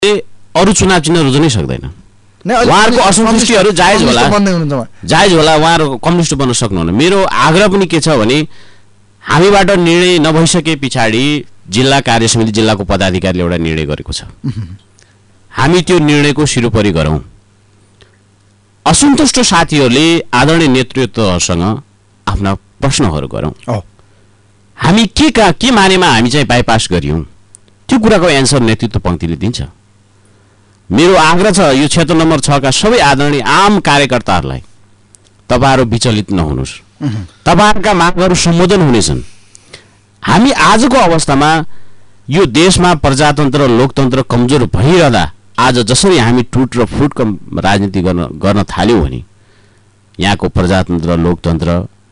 अरू चुनाव चिन्ह रुज्नै सक्दैन। उहाँहरूको असन्तुष्टिहरू जायज होला, उहाँहरू कम्युनिस्ट बन्न सक्नुहुन्न। मेरो आग्रह पनि के छ भने हामीबाट निर्णय नभइसके पछाडि जिल्ला कार्य समिति जिल्लाको पदाधिकारीले एउटा निर्णय गरेको छ, हामी त्यो निर्णयको सिरोपरि गरौँ। असन्तुष्ट साथीहरूले आदरणीय नेतृत्वसँग आफ्ना प्रश्नहरू गरौँ, हामी के मानेमा हामी चाहिँ बाइपास गरियौँ, त्यो कुराको एन्सर नेतृत्व पङ्क्तिले दिन्छ। मेरो आग्रह छ यो क्षेत्र नम्बर 6 का सबै आदरणीय आम कार्यकर्ताहरूलाई, तपाईहरु विचलित नहुनुस्, तपाईहरुका मागहरू सम्बोधन हुनेछन्। हामी आजको अवस्थामा यो देशमा प्रजातन्त्र लोकतन्त्र कमजोर भइरहँदा आज जसरी हामी टुट र फुटको राजनीति गर्न थाल्यौं भने यहाँको प्रजातन्त्र लोकतन्त्र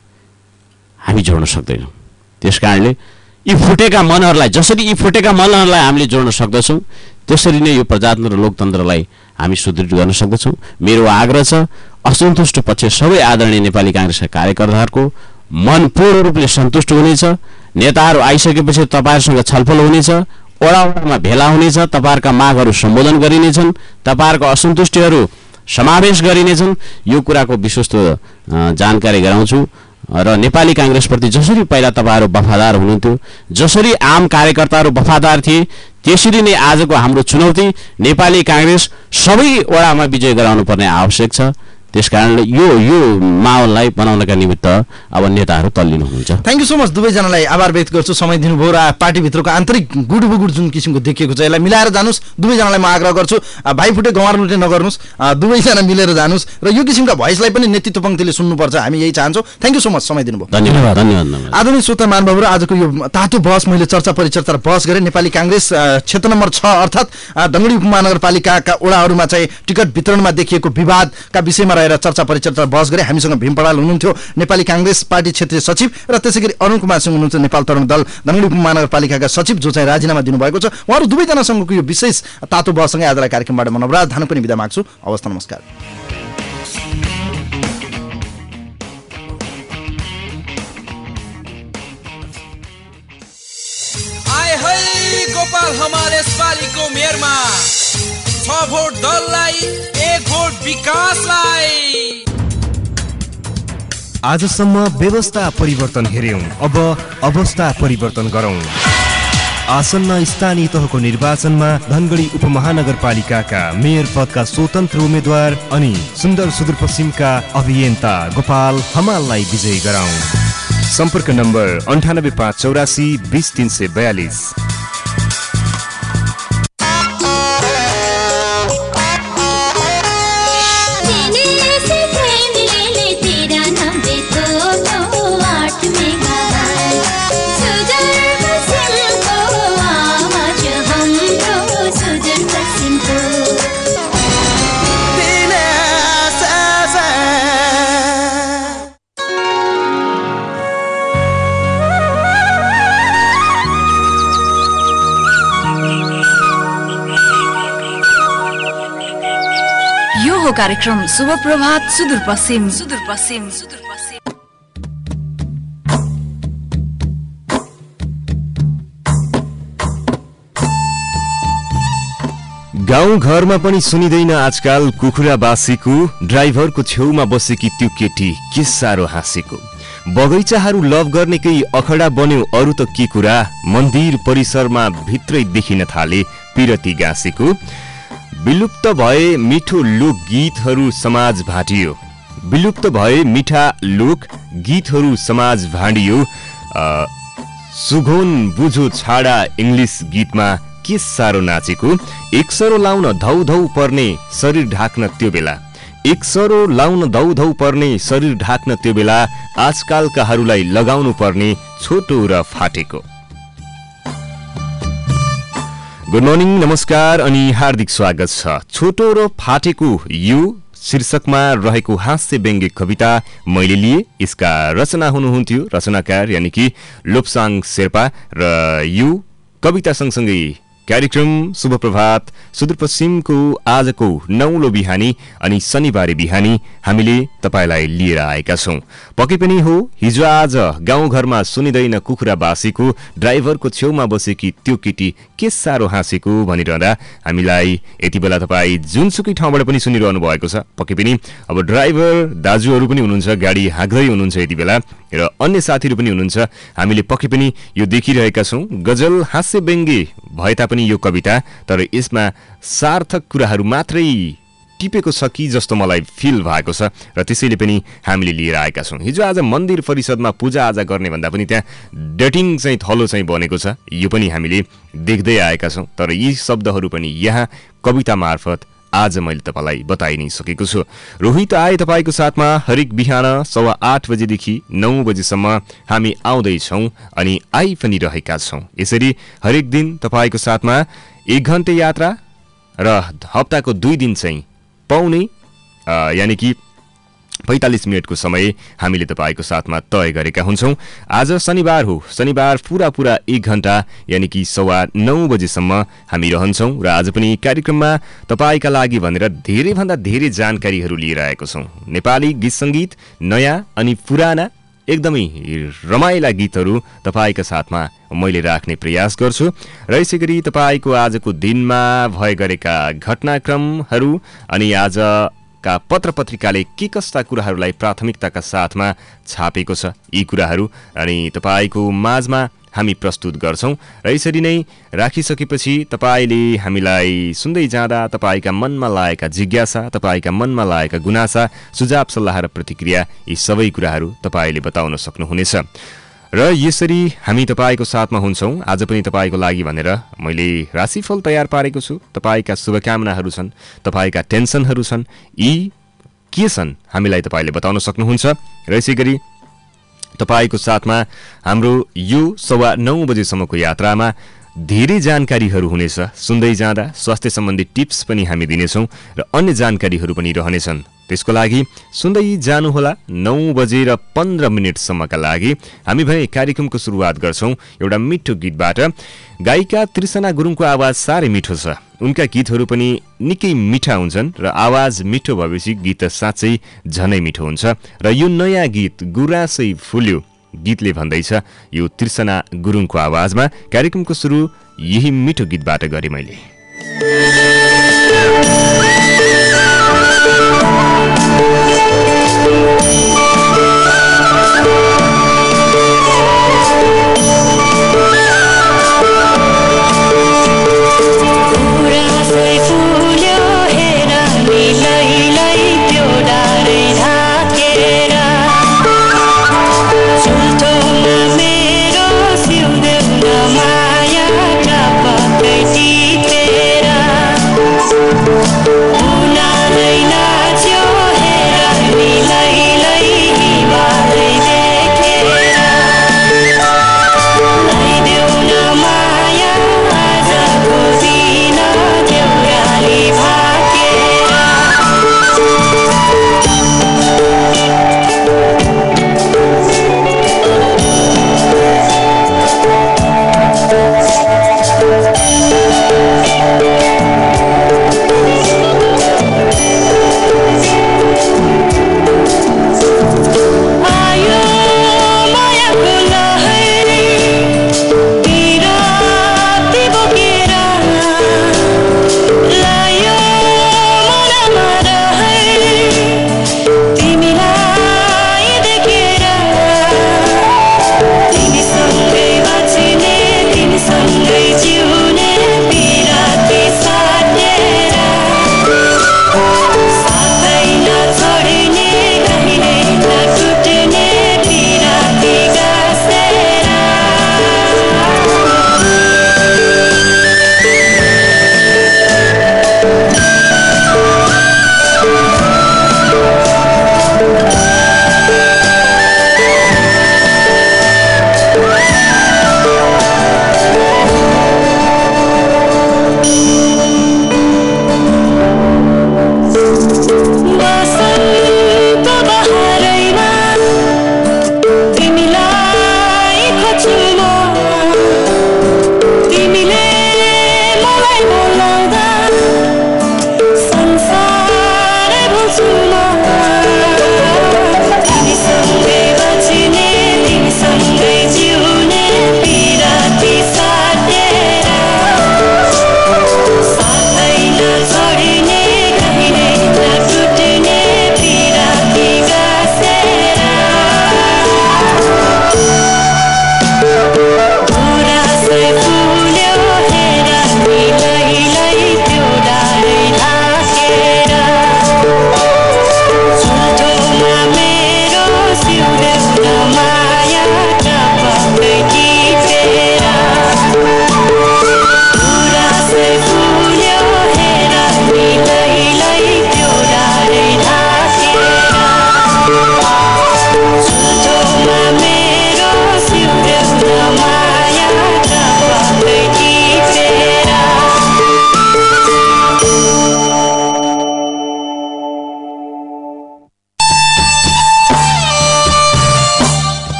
हामी जोड्न सक्दैनौं। त्यसकारणले यी फुटेका मनहरूलाई हामीले जोड्न सक्दछौं, त्यसरी नै यो प्रजातन्त्र लोकतन्त्रलाई हामी सुदृढ गर्न सक्दछौं। मेरो आग्रह छ असन्तुष्ट पक्ष सबै आदरणीय नेपाली कांग्रेसका कार्यकर्ताहरूको मन पूर्ण रूपले सन्तुष्ट हुनेछ। नेताहरू आइसकेपछि तपाईहरुसँग छलफल हुनेछ, वडामा भेला हुनेछ, तपाईहरुका मागहरू सम्बोधन गरिनेछन्, तपाईहरुको असन्तुष्टिहरू समावेश गरिनेछन्। यो कुराको विश्वस्त जानकारी गराउँछु र नेपाली कांग्रेसप्रति जसरी पहिला तपाईहरु वफादार हुनुहुन्थ्यो, जसरी आम कार्यकर्ताहरू वफादार थिए, त्यसरी नै आजको हाम्रो चुनौती नेपाली कांग्रेस सबै वडामा विजय गराउनु पर्ने आवश्यक छ। त्यसकारणले यो माहौललाई बनाउनका निमित्त अब नेताहरू तल्लिनु हुन्छ। थ्यांक यू सो मच दुवै जनालाई आभार व्यक्त गर्छु, समय दिनुभयो र पार्टी भित्रको आन्तरिक गुडबुगुड जुन किसिमको देखिएको छ यसलाई मिलाएर जानुस्। दुवै जनालाई म आग्रह गर्छु भाइ फुटे गवार लुटे नगर्नुस्, दुवै जना मिलेर जानुस् र यो किसिमका भोइसलाई पनि नेतृत्व पंक्तिले सुन्नुपर्छ, हामी यही चाहन्छौं। थ्यांक यू सो मच, समय दिनुभयो। धन्यवाद। आदरणीय श्रोता महानुभावहरु, आजको यो तातो बहस मैले चर्चा परिचर्चा बहस गरे नेपाली कांग्रेस क्षेत्र नम्बर 6 अर्थात डङडी उपमहानगरपालिकाका वडाहरुमा चाहिँ टिकट वितरणमा देखिएको विवादका विषयमा रहेर चर्चा परिचर्चा बहस गरे। हामीसँग भीम पडाल हुनुहुन्थ्यो, नेपाली कांग्रेस पार्टी क्षेत्रीय सचिव, र त्यसैगरी अरुण कुमार सिंह हुनुहुन्छ नेपाल तरुण दल डङडी उपमहानगरपालिकाका सचिव, जो चाहिँ राजीनामा दिनुभएको छ। उहाँहरु दुवै जनासँगको यो विशेष तातो बहससँगै आजलाई कार्यक्रमबाट म नवराज धानु पनि बिदा माग्छु। अवस्था नमस्कार। गोपाल हमारे पालिको मेयरमा 6 भोट दललाई 1 भोट विकासलाई। आजसम्म व्यवस्था परिवर्तन हेर्यौं, अब अवस्था परिवर्तन गरौं। आसन्न स्थानीय तहको निर्वाचनमा धनगढी उपमहानगरपालिकाका मेयर पदका स्वतन्त्र उम्मेद्वार अनि सुन्दर सुदूरपश्चिमका अभियन्ता गोपाल हमाललाई विजयी गराउँ। सम्पर्क नम्बर 9858 20342। कार्यक्रम शुभ प्रभात सुदूरपश्चिम। गाउँ घरमा पनि सुनिदैन आजकाल कुखुराबासीको, ड्राइभरको छेउमा बसेकी त्यो केटी के साह्रो हाँसेको। बगैँचाहरू लभ गर्नेकै अखडा बन्यो अरू त के कुरा, मन्दिर परिसरमा भित्रै देखिन थाले पिरती गाँसेको। विलुप्त भए मिठो लोक गीतहरू समाज भाटियो, विलुप्त भए मिठा लोक गीतहरू समाज भाँडियो। सुगोन बुझो छाडा इंग्लिश गीतमा के साह्रो नाचेको। एक सरो लाउन धौ धौ पर्ने शरीर ढाक्न त्यो बेला, एक सरो लाउन धौ धौ पर्ने शरीर ढाक्न त्यो बेला आजकालकाहरूलाई लगाउनु पर्ने छोटो र फाटेको। गुड मर्निङ, नमस्कार अनि हार्दिक स्वागत छ। छोटो र फाटेको यो शीर्षकमा रहेको हास्य व्यङ्ग्य कविता मैले लिए। यसका रचना हुनुहुन्थ्यो रचनाकार यानि कि लोप्साङ शेर्पा, र यो कविता सँगसँगै कार्यक्रम शुभ प्रभात सुदूरपश्चिमको आजको नौलो बिहानी अनि शनिबारे बिहानी हामीले तपाईलाई लिएर आएका छौं। पक्कै पनि हो, हिजो आज गाउँघरमा सुनिदैन कुखुराबासीको ड्राइभरको छेउमा बसेकी त्यो केटी के साह्रो हाँसेको भनिरहँदा हामीलाई यति बेला तपाईँ जुनसुकै ठाउँबाट पनि सुनिरहनु भएको छ। पक्कै पनि अब ड्राइभर दाजुहरू पनि हुनुहुन्छ, गाडी हाँक्दै हुनुहुन्छ यति बेला, र अन्य साथीहरू पनि हुनुहुन्छ। हामीले पक्कै पनि यो देखिरहेका छौं। गजल हास्य व्यङ्ग्य भए तापनि यो कविता, तर यसमा सार्थक कुराहरू मात्रै टिपेको छ कि जस्तो मलाई फिल भएको छ, र त्यसैले पनि हामीले लिएर आएका छौं। हिजो आज मन्दिर परिषदमा पूजाआजा गर्ने भन्दा पनि त्यहाँ डेटिङ चाहिँ थलो चाहिँ बनेको छ, यो पनि हामीले देख्दै आएका छौं। तर यी शब्दहरू पनि यहाँ कविता मार्फत आज मैले तपाईलाई बताइ नै सकेको छु। रोहित आए तपाईको साथमा हरेक बिहान 8:15 बजेदेखि 9 बजेसम्म हामी आउँदैछौँ अनि आइ पनि रहेका छौँ। यसरी हरेक दिन तपाईको साथमा 1 घण्टे यात्रा र हप्ताको 2 दिन चाहिँ पाउने यानि कि 45 मिनटको समय हामीले तपाईको साथमा तय गरेका हुन्छौं। आज शनिबार हो, शनिबार पूरा 1 घण्टा यानि कि 9:15 बजेसम्म हामी रहन्छौं र आज पनि कार्यक्रममा तपाईका लागि भनेर धेरै भन्दा धेरै जानकारीहरू लिएर आएको छौं। नेपाली गीत संगीत, नयाँ अनि पुराना एकदमै रमाइला गीतहरू तपाईका साथमा मैले राख्ने प्रयास गर्छु र यसैगरी तपाईको आजको दिनमा भए गरेका घटनाक्रमहरू अनि आज का पत्र पत्रिकाले के कस्ता कुराहरूलाई प्राथमिकताका साथमा छापेको छ, यी कुराहरू अनि तपाईको माझमा हामी प्रस्तुत गर्छौं। र यसरी नै राखिसकेपछि तपाईले हामीलाई सुन्दै जाँदा तपाईका मनमा लागेका जिज्ञासा, तपाईका मनमा लागेका गुनासा, सुझाव सल्लाह र प्रतिक्रिया, यी सबै कुराहरू तपाईले बताउन सक्नुहुनेछ। र यसरी हामी तपाईको साथमा हुन्छौं। आज पनि तपाईको लागि भनेर मैले राशिफल तयार पारेको छु। तपाईका शुभकामनाहरू छन्, तपाईका टेन्सनहरू छन्, यी के छन् हामीलाई तपाईले बताउन सक्नुहुन्छ। र यसैगरी तपाईको साथमा हाम्रो यो 9:15 बजेसम्मको यात्रामा धेरै जानकारीहरू हुनेछ। सुन्दै जाँदा स्वास्थ्य सम्बन्धी टिप्स पनि हामी दिनेछौं र अन्य जानकारीहरू पनि रहनेछन्। त्यसको लागि सुन्दै जानुहोला। 9:15 सम्मका लागि हामी भने कार्यक्रमको सुरुवात गर्छौं एउटा मिठो गीतबाट। गायिका तृष्णा गुरुङको आवाज साह्रै मिठो छ, उनका गीतहरू पनि निकै मिठा हुन्छन् र आवाज मिठो भएपछि गीत साँच्चै झनै मिठो हुन्छ। र यो नयाँ गीत गुराँसै फुल्यो गीतले भन्दैछ, यो तृष्णा गुरुङको आवाजमा कार्यक्रमको सुरु यही मिठो गीतबाट गरे मैले। माया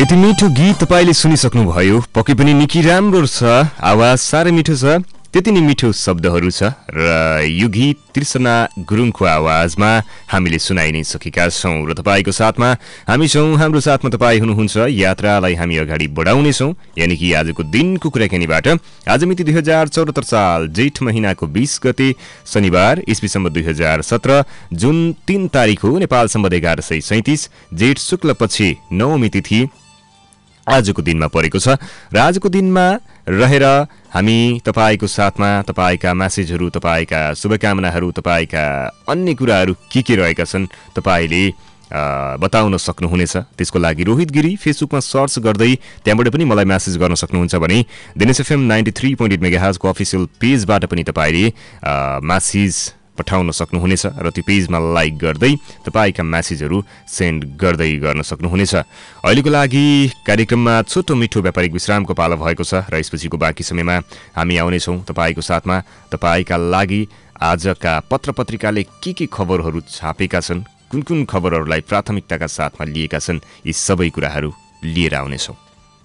यति मिठो गीत तपाईले सुनिसक्नुभयो। पक्कै पनि निकै राम्रो छ, आवाज साह्रै मिठो छ, त्यति नै मिठो शब्दहरू छ र यो गीत तृष्णा गुरुङको आवाजमा हामीले सुनाइ नै सकेका छौँ र तपाईँको साथमा हामी छौँ। हाम्रो साथमा तपाईँ हुनुहुन्छ। यात्रालाई हामी अगाडि बढाउनेछौँ, यानि कि आजको दिनको कुराकानीबाट। आज मिति 2074 साल जेठ महिनाको 20 गते शनिबार, इस्वी सम्म 2017, जुन 3 तारिक हो, नेपाल सम्बत 1137, जेठ शुक्ल पछि 9 तिथि आजको दिनमा परेको छ। र आजको दिनमा रहेर हामी तपाईको साथमा तपाईका मेसेजहरू, तपाईका शुभकामनाहरू, तपाईका अन्य कुराहरू के रहेका छन् तपाईले बताउन सक्नुहुनेछ। त्यसको लागि रोहित गिरी फेसबुकमा सर्च गर्दै त्यहाँबाट पनि मलाई मेसेज गर्न सक्नुहुन्छ भने दिनेश एफएम 93.8 मेगाहर्ज को अफिसियल पेजबाट पनि तपाईले मेसेज पठाउन सक्नुहुनेछ र त्यो पेजमा लाइक गर्दै तपाईका मेसेजहरू सेन्ड गर्दै गर्न सक्नुहुनेछ। अहिलेको लागि कार्यक्रममा छोटो मिठो व्यापारिक विश्रामको पालो भएको छ र यसपछिको बाँकी समयमा हामी आउनेछौँ तपाईको साथमा। तपाईका लागि आजका पत्रपत्रिकाले के खबरहरू छापेका छन्, कुन कुन खबरहरूलाई प्राथमिकताका साथमा लिएका छन्, यी सबै कुराहरू लिएर आउनेछौँ।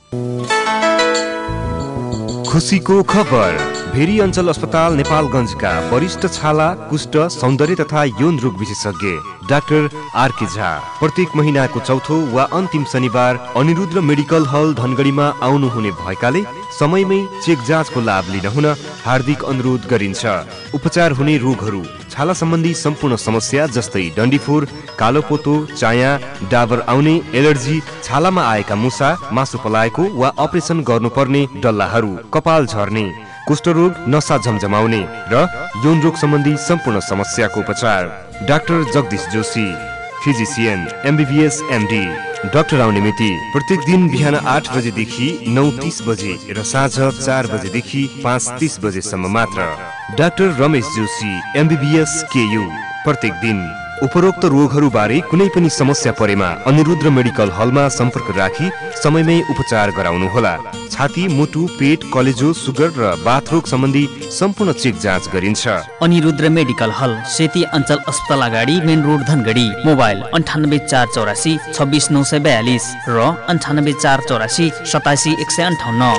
खुसीको खबर। भेरी अञ्चल अस्पताल नेपालगञ्जका वरिष्ठ छाला, कुष्ठ, सौन्दर्य तथा यौन रोग विशेषज्ञ डाक्टर आरके झा प्रत्येक महिनाको चौथो वा अन्तिम शनिबार अनिरुद्ध मेडिकल हल धनगढीमा आउनुहुने भएकाले समयमै चेक जाँचको लाभ लिन हुन हार्दिक अनुरोध गरिन्छ। उपचार हुने रोगहरू: छाला सम्बन्धी सम्पूर्ण समस्या जस्तै डन्डीफोर, कालोपोतो, चाया, डाबर आउने, एलर्जी, छालामा आएका मुसा, मासु पलाएको वा अपरेसन गर्नुपर्ने डल्लाहरू, कपाल झर्ने, कुष्ठरोग, नसा झमझमाउने र यौन रोग सम्बन्धी सम्पूर्ण समस्याको उपचार। Doctor Jagdish Joshi, physician, MBBS, MD. Doctor आउने मिति प्रत्येक दिन बिहान 8 बजेदेखि 9:30 बजे र साँझ 4 बजेदेखि 5:30 बजेसम्म मात्र। Doctor Ramesh Joshi, MBBS, KU. प्रत्येक दिन। उपरोक्त रोगहरूबारे कुनै पनि समस्या परेमा अनिरुद्ध मेडिकल हलमा सम्पर्क राखी समयमै उपचार गराउनुहोला। छाती, मुटु, पेट, कलेजो, सुगर र बाथरोग सम्बन्धी सम्पूर्ण चेक जाँच गरिन्छ। अनिरुद्ध मेडिकल हल, सेती अञ्चल अस्पताल अगाडि, मेन रोड धनगढी। मोबाइल 9848 26942 र 9848 87158।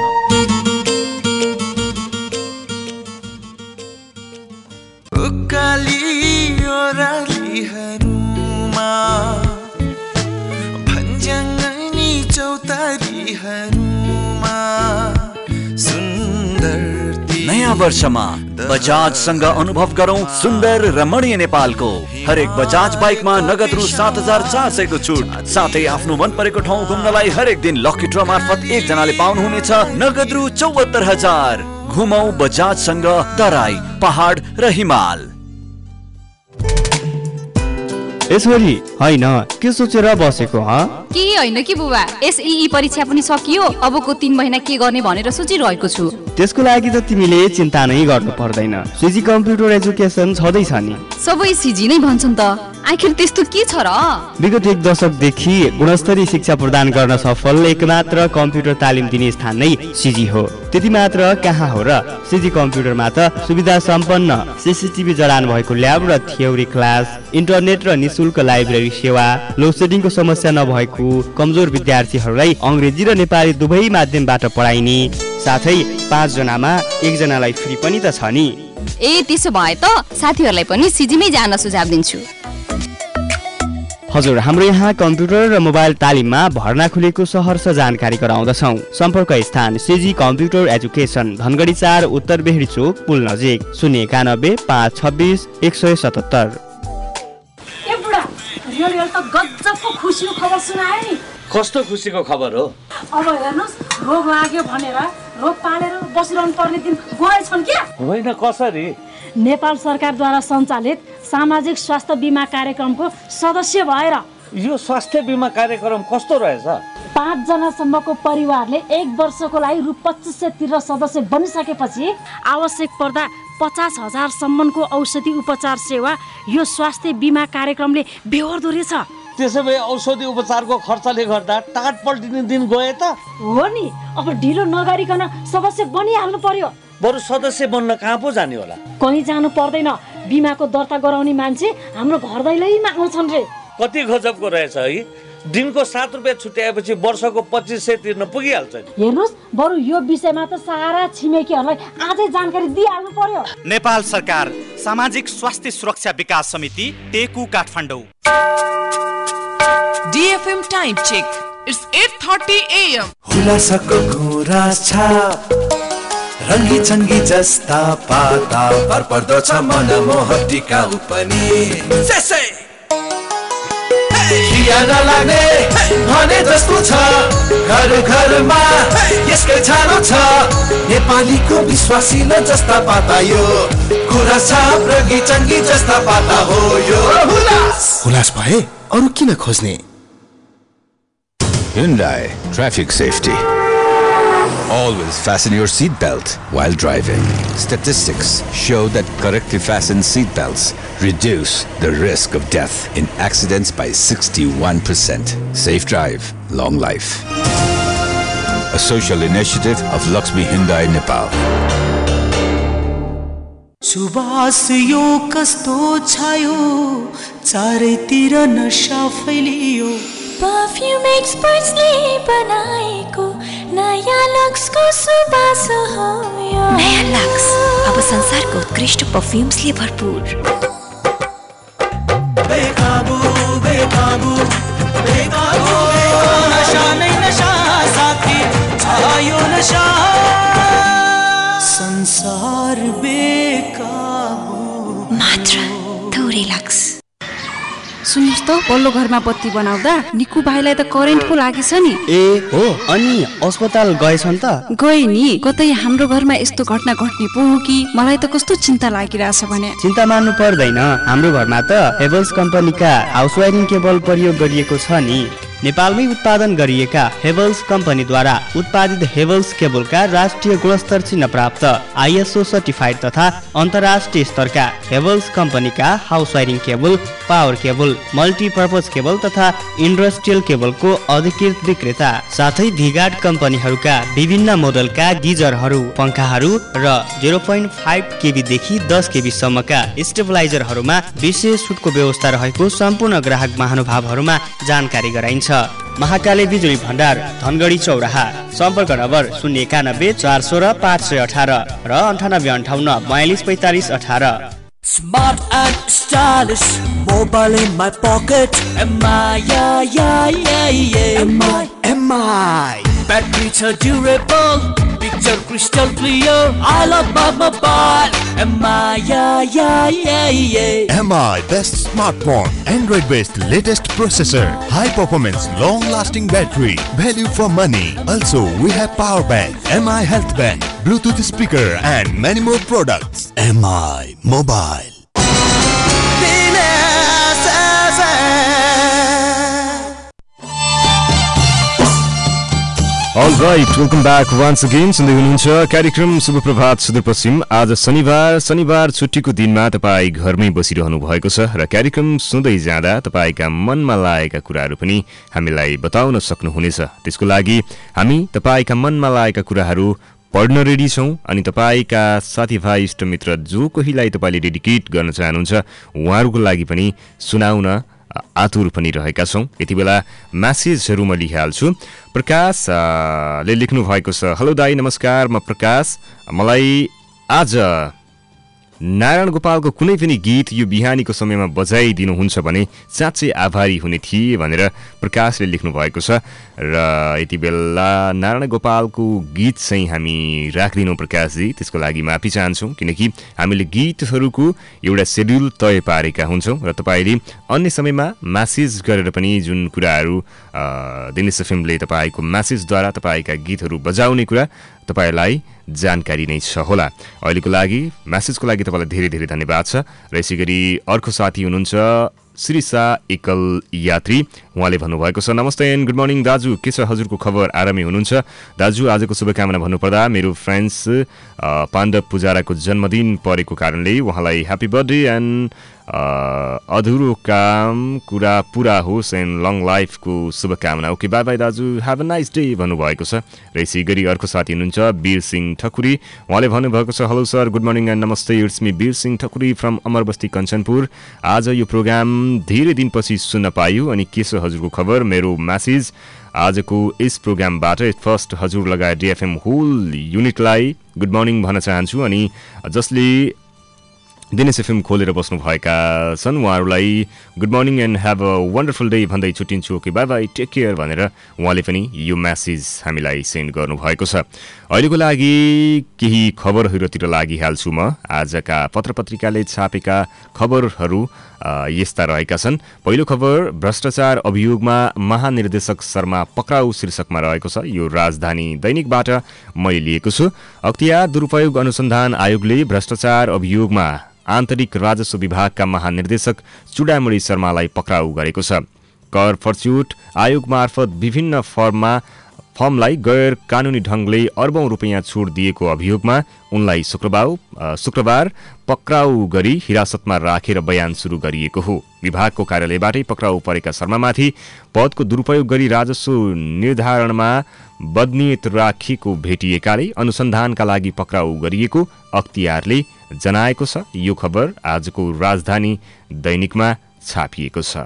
नयाँ वर्षमा बजाजसँग अनुभव गरौं सुन्दर रमणीय नेपालको। हरेक बजाज बाइकमा नगद रु 7400 को छुट, साथै आफ्नो मन परेको ठाउँ घुम्नलाई हरेक दिन लकी ड्र मार्फत एकजनाले पाउनुहुनेछ नगद रु 74000। घुमौं बजाजसँग तराई, पहाड र हिमाल। छोरी होइन के सोचेर बसेको केही होइन कि बुबा, एसईई परीक्षा पनि सकियो, अबको 3 महिना के गर्ने भनेर सोचिरहेको छु। त्यसको लागि त तिमीले चिन्ता नै गर्नु पर्दैन, सिजी कम्प्युटर एजुकेसन छँदैछ नि। सबै सिजी नै भन्छन् त, आखिर त्यस्तो के छ र? विगत 1 दशकदेखि गुणस्तरीय शिक्षा प्रदान गर्न सफल एकमात्र कम्प्युटर तालिम दिने स्थान नै सिजी हो। त्यति मात्र कहाँ हो र, सिजी कम्प्युटरमा त सुविधा सम्पन्न सीसीटीभी जडान भएको ल्याब र थ्योरी क्लास, इन्टरनेट र निशुल्क लाइब्रेरी सेवा, लोड सेडिङको समस्या नभएको, कमजोर विद्यार्थीहरूलाई अङ्ग्रेजी र नेपाली दुवै माध्यमबाट पढाइने, साथै 5 जनामा 1 जनालाई फ्री पनि त छ नि। ए त्यसो भए त साथीहरूलाई पनि सिजीमै जान सुझाव दिन्छु। हजुर, हाम्रो यहाँ कम्प्युटर र मोबाइल तालिममा भर्ना खुलेको सहर्ष जानकारी गराउँदछौँ। सम्पर्क स्थान सिजी कम्प्युटर एजुकेसन, धनगढी 4, उत्तर बेहरी चोक, पुल नजिक। 091 526 177। खुसीको खबर सुनाए नि। कस्तो खुसीको खबर हो? अब हेर्नुस्, रोग लाग्यो भनेर रोग पालेर बसिरहनु पर्ने दिन गएछन् क्या? होइन, कसरी? नेपाल सरकारद्वारा सञ्चालित सामाजिक स्वास्थ्य बिमा कार्यक्रमको सदस्य भएर। यो स्वास्थ्य बिमा कार्यक्रम कस्तो रहेछ? 5 जनासम्मको परिवारले 1 वर्षको लागि रु 2500 तिरेर सदस्य बनिसकेपछि आवश्यक पर्दा 50,000 सम्मको औषधि उपचार सेवा यो स्वास्थ्य बिमा कार्यक्रमले बेहोर्दो रहेछ। त्यसो भए औषधि उपचारको खर्चले गर्दा टाट पल्टिने दिन गए त? हो नि, अब ढिलो नगरिकन सदस्य बनिहाल्नु पर्यो। बरु सदस्य बन्न कहाँ पो जाने होला? कहीँ जानु पर्दैन, बिमाको दर्ता गराउने मान्छे हाम्रो घर दैलोमा आउँछन् रे। कति गजबको रहेछ है। दिनको 7 रुपियाँ छुट्याएपछि वर्षको 2500 तिर्न पुगिहाल्छ नि। हेर्नुहोस्, बरु यो विषयमा त सारा छिमेकीहरूलाई आजै जानकारी दिइहाल्नु पर्यो। नेपाल सरकार सामाजिक स्वास्थ्य सुरक्षा विकास समिति टेकु Kathmandu. DFM time check. It's 8:30 AM. हुलासको कुरा छाप रङ्गी चङ्गी जस्ता पाता पर्दो छ मनमोहक टिकाउ पनि खिया नलाग्ने भने जस्तो छ घर घरमा यसकै छानो छ नेपालीको विश्वासिलो जस्ता पाता यो कुरा छाप रङ्गी चङ्गी जस्ता पाता हो यो हुलास भए अरू किन खोज्ने। Hyundai Traffic Safety. Always fasten your seat belt while driving. Statistics show that correctly fastened seat belts reduce the risk of death in accidents by 61%. Safe drive, long life. A social initiative of Lakshmi Hyundai Nepal. Subash यो कस्तो छायो चारैतिर नशा फैलियो perfume एक्सपर्ट्सले बनाएको नयाँ लक्सको सुबास हो यो नयाँ लक्स अब संसारको उत्कृष्ट परफ्यूम्सले भरपूर। बेकाबू बेकाबू बेकाबू नशा नै नशा साथी छायो नशा संसार बेकाबू मात्र थोरै लक्स। सुन्नुहोस् त, पल्लो घरमा बत्ती बनाउँदा निकु भाइलाई त करेन्ट पो लागेछ नि। ए हो, अनि अस्पताल गएछन् त? गए नि, कतै हाम्रो घरमा यस्तो घटना घट्ने पो हो कि मलाई त कस्तो चिन्ता लागिरहेछ भने। चिन्ता मान्नु पर्दैन, हाम्रो घरमा त हेभल्स कम्पनीका हाउस वायरिङ केबल प्रयोग गरिएको छ नि। नेपालमै उत्पादन गरिएका हेभल्स कम्पनीद्वारा उत्पादित हेभल्स केबलका राष्ट्रिय गुणस्तर चिन्ह प्राप्त ISO सर्टिफाइड तथा अन्तर्राष्ट्रिय स्तरका हेभल्स कम्पनीका house wiring cable, power cable, multipurpose cable तथा इन्डस्ट्रियल केबलको अधिकृत विक्रेता, साथै भिगार्ड कम्पनीहरूका विभिन्न मोडलका गिजरहरू, पंखाहरू र 0.5 केबी देखि 10 केबी सम्मका स्टेबलाइजरहरूमा विशेष छुटको व्यवस्था रहेको सम्पूर्ण ग्राहक महानुभावहरूमा जानकारी गराइन्छ। महाकाली बिजुली भण्डार, धनगढी चौराहा। सम्पर्क नम्बर 091 416 518 र 9858 42 45 18। Smart and stylish, mobile in my pocket. MI, MI. Battery durable, picture crystal clear. I love my mobile. MI, MI best smartphone, Android based latest processor, high performance, long lasting battery, value for money. Also we have power bank, MI health bank, Bluetooth speaker and many more products. MI mobile. All right, welcome back once again. सुन्दै हुनुहुन्छ कार्यक्रम शुभ प्रभात सुदूरपश्चिम। आज शनिबार छुट्टीको दिनमा तपाईँ घरमै बसिरहनु भएको छ र कार्यक्रम सुन्दै जाँदा तपाईँका मनमा लागेका कुराहरू पनि हामीलाई बताउन सक्नुहुनेछ। त्यसको लागि हामी तपाईँका मनमा लागेका कुराहरू पढ्न रेडी छौँ अनि तपाईँका साथीभाइ इष्टमित्र जो कोहीलाई तपाईँले डेडिकेट गर्न चाहनुहुन्छ उहाँहरूको लागि पनि सुनाउन आतुर पनि रहेका छौँ। यति बेला म्यासेजहरू म लिइहाल्छु। प्रकाशले लेख्नु भएको छ, हेलो दाई नमस्कार, म प्रकाश। मलाई आज नारायण गोपालको कुनै पनि गीत यो बिहानीको समयमा बजाइदिनुहुन्छ भने साँच्चै आभारी हुने थिए भनेर प्रकाशले लेख्नु भएको छ। र यति बेला नारायण गोपालको गीत चाहिँ हामी राख्दिनौँ प्रकाशजी, त्यसको लागि माफी चाहन्छौँ किनकि हामीले गीतहरूको एउटा सेड्युल तय पारेका हुन्छौँ र तपाईँले अन्य समयमा म्यासेज गरेर पनि जुन कुराहरू दिनेश एफएमले तपाईँको म्यासेजद्वारा तपाईँका गीतहरू बजाउने कुरा तपाईँलाई जानकारी नै छ होला। अहिलेको लागि म्यासेजको लागि तपाईँलाई धेरै धेरै धन्यवाद छ। र यसै गरी अर्को साथी हुनुहुन्छ श्रीसा एकल यात्री, उहाँले भन्नुभएको छ, नमस्ते एन्ड गुड मर्निङ दाजु, के छ हजुरको खबर, आरामै हुनुहुन्छ? दाजु आजको शुभकामना भन्नुपर्दा मेरो फ्रेन्ड्स पाण्डव पुजाराको जन्मदिन परेको कारणले उहाँलाई ह्याप्पी बर्थडे एन्ड अधुरो काम कुरा पुरा होस् एन्ड लङ लाइफको शुभकामना। ओके बाई बाई दाजु, ह्याभ अ नाइस डे भन्नुभएको छ। र यसै गरी अर्को साथी हुनुहुन्छ वीर सिंह ठकुरी, उहाँले भन्नुभएको छ, hello sir good morning and नमस्ते, it's me Vir Singh Thakuri from Amarbasti Kanchanpur. आज यो प्रोग्राम धेरै दिनपछि सुन्न पायो अनि के छ हजुरको खबर मेरो म्यासेज आजको यस प्रोग्रामबाट फर्स्ट हजुर लगायत डिएफएम होल युनिटलाई गुड मर्निङ भन्न चाहन्छु अनि जसले दिनेश एफएम खोलेर बस्नुभएका छन् उहाँहरूलाई good morning and have a wonderful day भन्दै छुट्टिन्छु okay bye bye take care भनेर उहाँले पनि यो म्यासेज हामीलाई सेन्ड गर्नुभएको छ। अहिलेको लागि केही खबरहरूतिर लागिहाल्छु म। आजका पत्रपत्रिकाले छापेका खबरहरू यस्ता रहेका छन्। पहिलो खबर भ्रष्टाचार अभियोगमा महानिर्देशक शर्मा पक्राउ शीर्षकमा रहेको छ। यो राजधानी दैनिकबाट मैले लिएको छु। अख्तियार दुरुपयोग अनुसन्धान आयोगले भ्रष्टाचार अभियोगमा आन्तरिक राजस्व विभागका महानिर्देशक चुडामणि शर्मालाई पक्राउ गरेको छ। कर फर्च्युट आयोग मार्फत विभिन्न फर्मलाई गैर कानुनी ढंगले अर्बौं रुपैयाँ छुट दिएको अभियोगमा उनलाई शुक्रबार पक्राउ गरी हिरासतमा राखेर बयान सुरु गरिएको हो। विभागको कार्यालयबाटै पक्राउ परेका शर्मामाथि पदको दुरुपयोग गरी राजस्व निर्धारणमा बदनियत राखिएको भेटिएकाले अनुसन्धानका लागि पक्राउ गरिएको अख्तियारले जनाएको छ। यो खबर आजको राजधानी दैनिकमा छापिएको छ।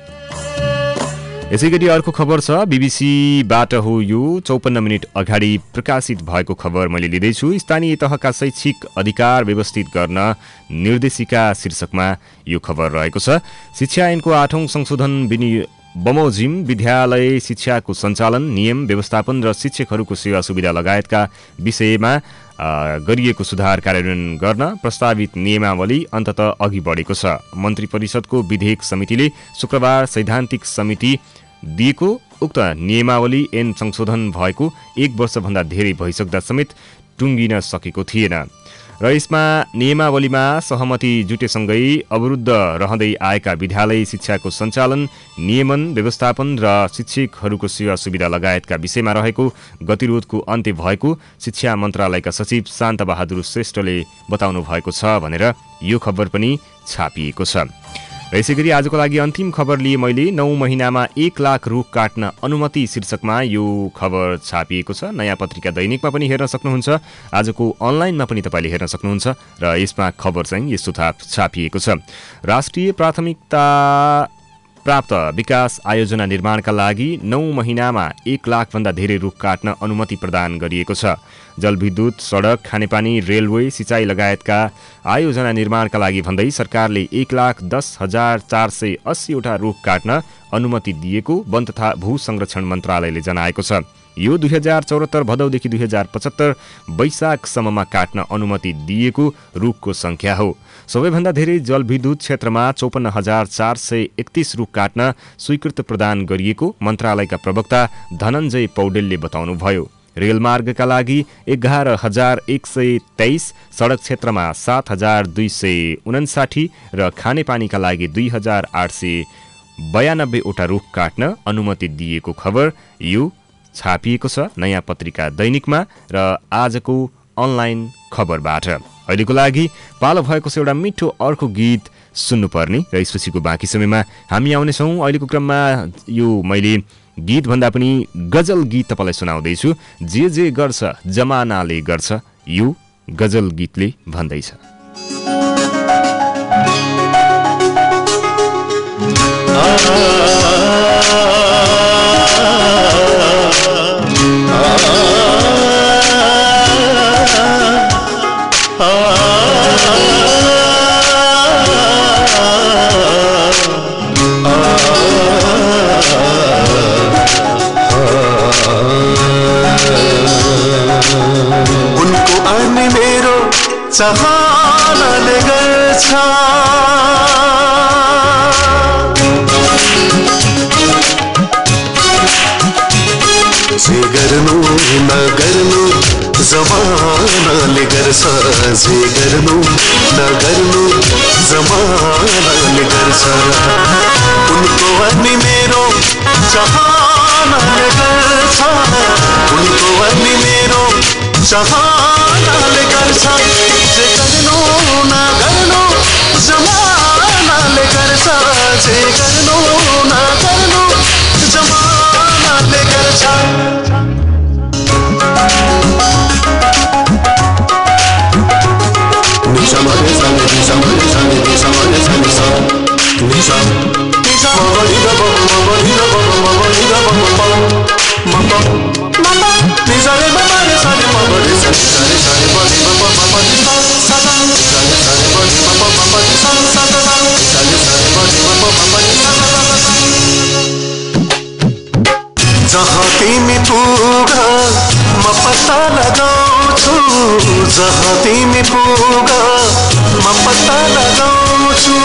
यसैगरी अर्को खबर छ बीबीसीबाट हो। यो 54 मिनेट अगाडि प्रकाशित भएको खबर मैले लिँदैछु। स्थानीय तहका शैक्षिक अधिकार व्यवस्थित गर्न निर्देशिका शीर्षकमा यो खबर रहेको छ। शिक्षा ऐनको 8औं संशोधन बमोजिम विद्यालय शिक्षाको सञ्चालन नियम व्यवस्थापन र शिक्षकहरूको सेवा सुविधा लगायतका विषयमा गरिएको सुधार कार्यान्वयन गर्न प्रस्तावित नियमावली अन्ततः अघि बढेको छ। मन्त्री परिषदको विधेयक समितिले शुक्रबार सैद्धान्तिक समिति दिएको उक्त नियमावली ऐन संशोधन भएको 1 वर्षभन्दा धेरै भइसक्दा समेत टुङ्गिन सकेको थिएन र यसमा नियमावलीमा सहमति जुटेसँगै अवरुद्ध रहँदै आएका विद्यालय शिक्षाको सञ्चालन नियमन व्यवस्थापन र शिक्षकहरूको सेवा सुविधा लगायतका विषयमा रहेको गतिरोधको अन्त्य भएको शिक्षा मन्त्रालयका सचिव शान्त बहादुर श्रेष्ठले बताउनु भएको छ भनेर यो खबर पनि छापिएको छ। र यसैगरी आजको लागि अन्तिम खबर लिए मैले 9 महिनामा 1 लाख रुख काट्न अनुमति शीर्षकमा यो खबर छापिएको छ। नयाँ पत्रिका दैनिकमा पनि हेर्न सक्नुहुन्छ। आजको अनलाइनमा पनि तपाईँले हेर्न सक्नुहुन्छ र यसमा खबर चाहिँ यस्तो छापिएको छ। राष्ट्रिय प्राथमिकता प्राप्त विकास आयोजना निर्माणका लागि 9 महिनामा 1 लाखभन्दा धेरै रुख काट्न अनुमति प्रदान गरिएको छ। जलविद्युत सडक खानेपानी रेलवे सिँचाइ लगायतका आयोजना निर्माणका लागि भन्दै सरकारले 1,10,480 वटा रुख काट्न अनुमति दिएको वन तथा भू संरक्षण मन्त्रालयले जनाएको छ। यो 2074 भदौदेखि 2075 वैशाखसम्ममा काट्न अनुमति दिएको रुखको संख्या हो। सबैभन्दा धेरै जलविद्युत क्षेत्रमा 54,431 रुख काट्न स्वीकृत प्रदान गरिएको मन्त्रालयका प्रवक्ता धनञ्जय पौडेलले बताउनुभयो। रेलमार्गका लागि 11,123, सडक क्षेत्रमा 7,259 र खानेपानीका लागि 2,892 वटा रुख काट्न अनुमति दिएको खबर यो छापिएको छ नयाँ पत्रिका दैनिकमा र आजको अनलाइन खबरबाट। अहिलेको लागि पालो भएको छ एउटा मिठो अर्को गीत सुन्नुपर्ने र यसपछिको बाँकी समयमा हामी आउनेछौँ। अहिलेको क्रममा यो मैले गीत भन्दा पनि गजल गीत तपाईँलाई सुनाउँदैछु। जे जे गर्छ जमानाले गर्छ यो गजल गीतले भन्दैछ। उनको अनि मेरो चाहनाले गर्छ जे गर्नु नगर्नु जमानाले गर्छ जे गर्नु नगर्नु जमानाले गर्छ उनको अनि मेरो चाहनाले गर्छ उनको अनि मेरो चाहनाले गर्छ जे गर्नु नगर्नु जमानाले गर्छ जे गर्नु नगर्नु जमानाले गर्छ निशा मरे साने निशा मरे साने निशा मरे साने सा निशा निशा मरे द जहाँ तिमी पुग म पत्ता लगाउँछु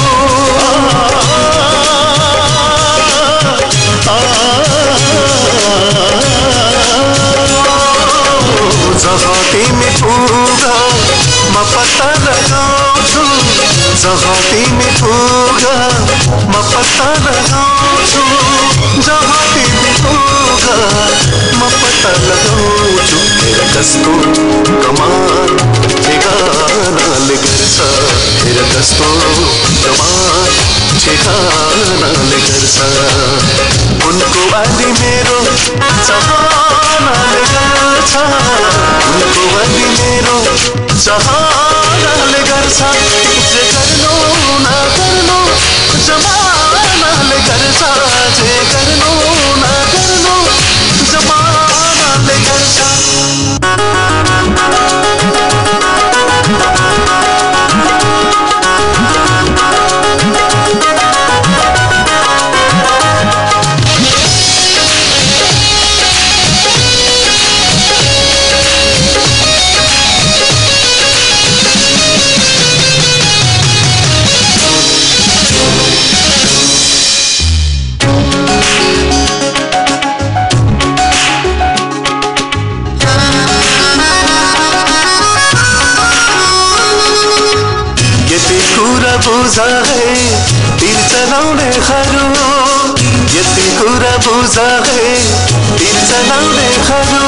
जहाँ तिमी पुग म पत्ता लगाउँछु जहाँ तिमी पुग म पत्ता लगाउँछु जहाँ तिमी पुग म पत्ता लगाउँछु हेर कस्तो कमाल ठेगानाले गर्छ हेर कस्तो कमाल ठेगानाले गर्छ उनको बाली मेरो चाहनाले गर्छ उनको बाली मेरो चाहनाले गर्छ जे गर्नु नगर्नु जमानाले गर्छ जे गर्नु नगर्नु जमानाले गर्छ बुझा है तीर चलाउने खरु यति कुरा बुझा है तीर चलाउने खरु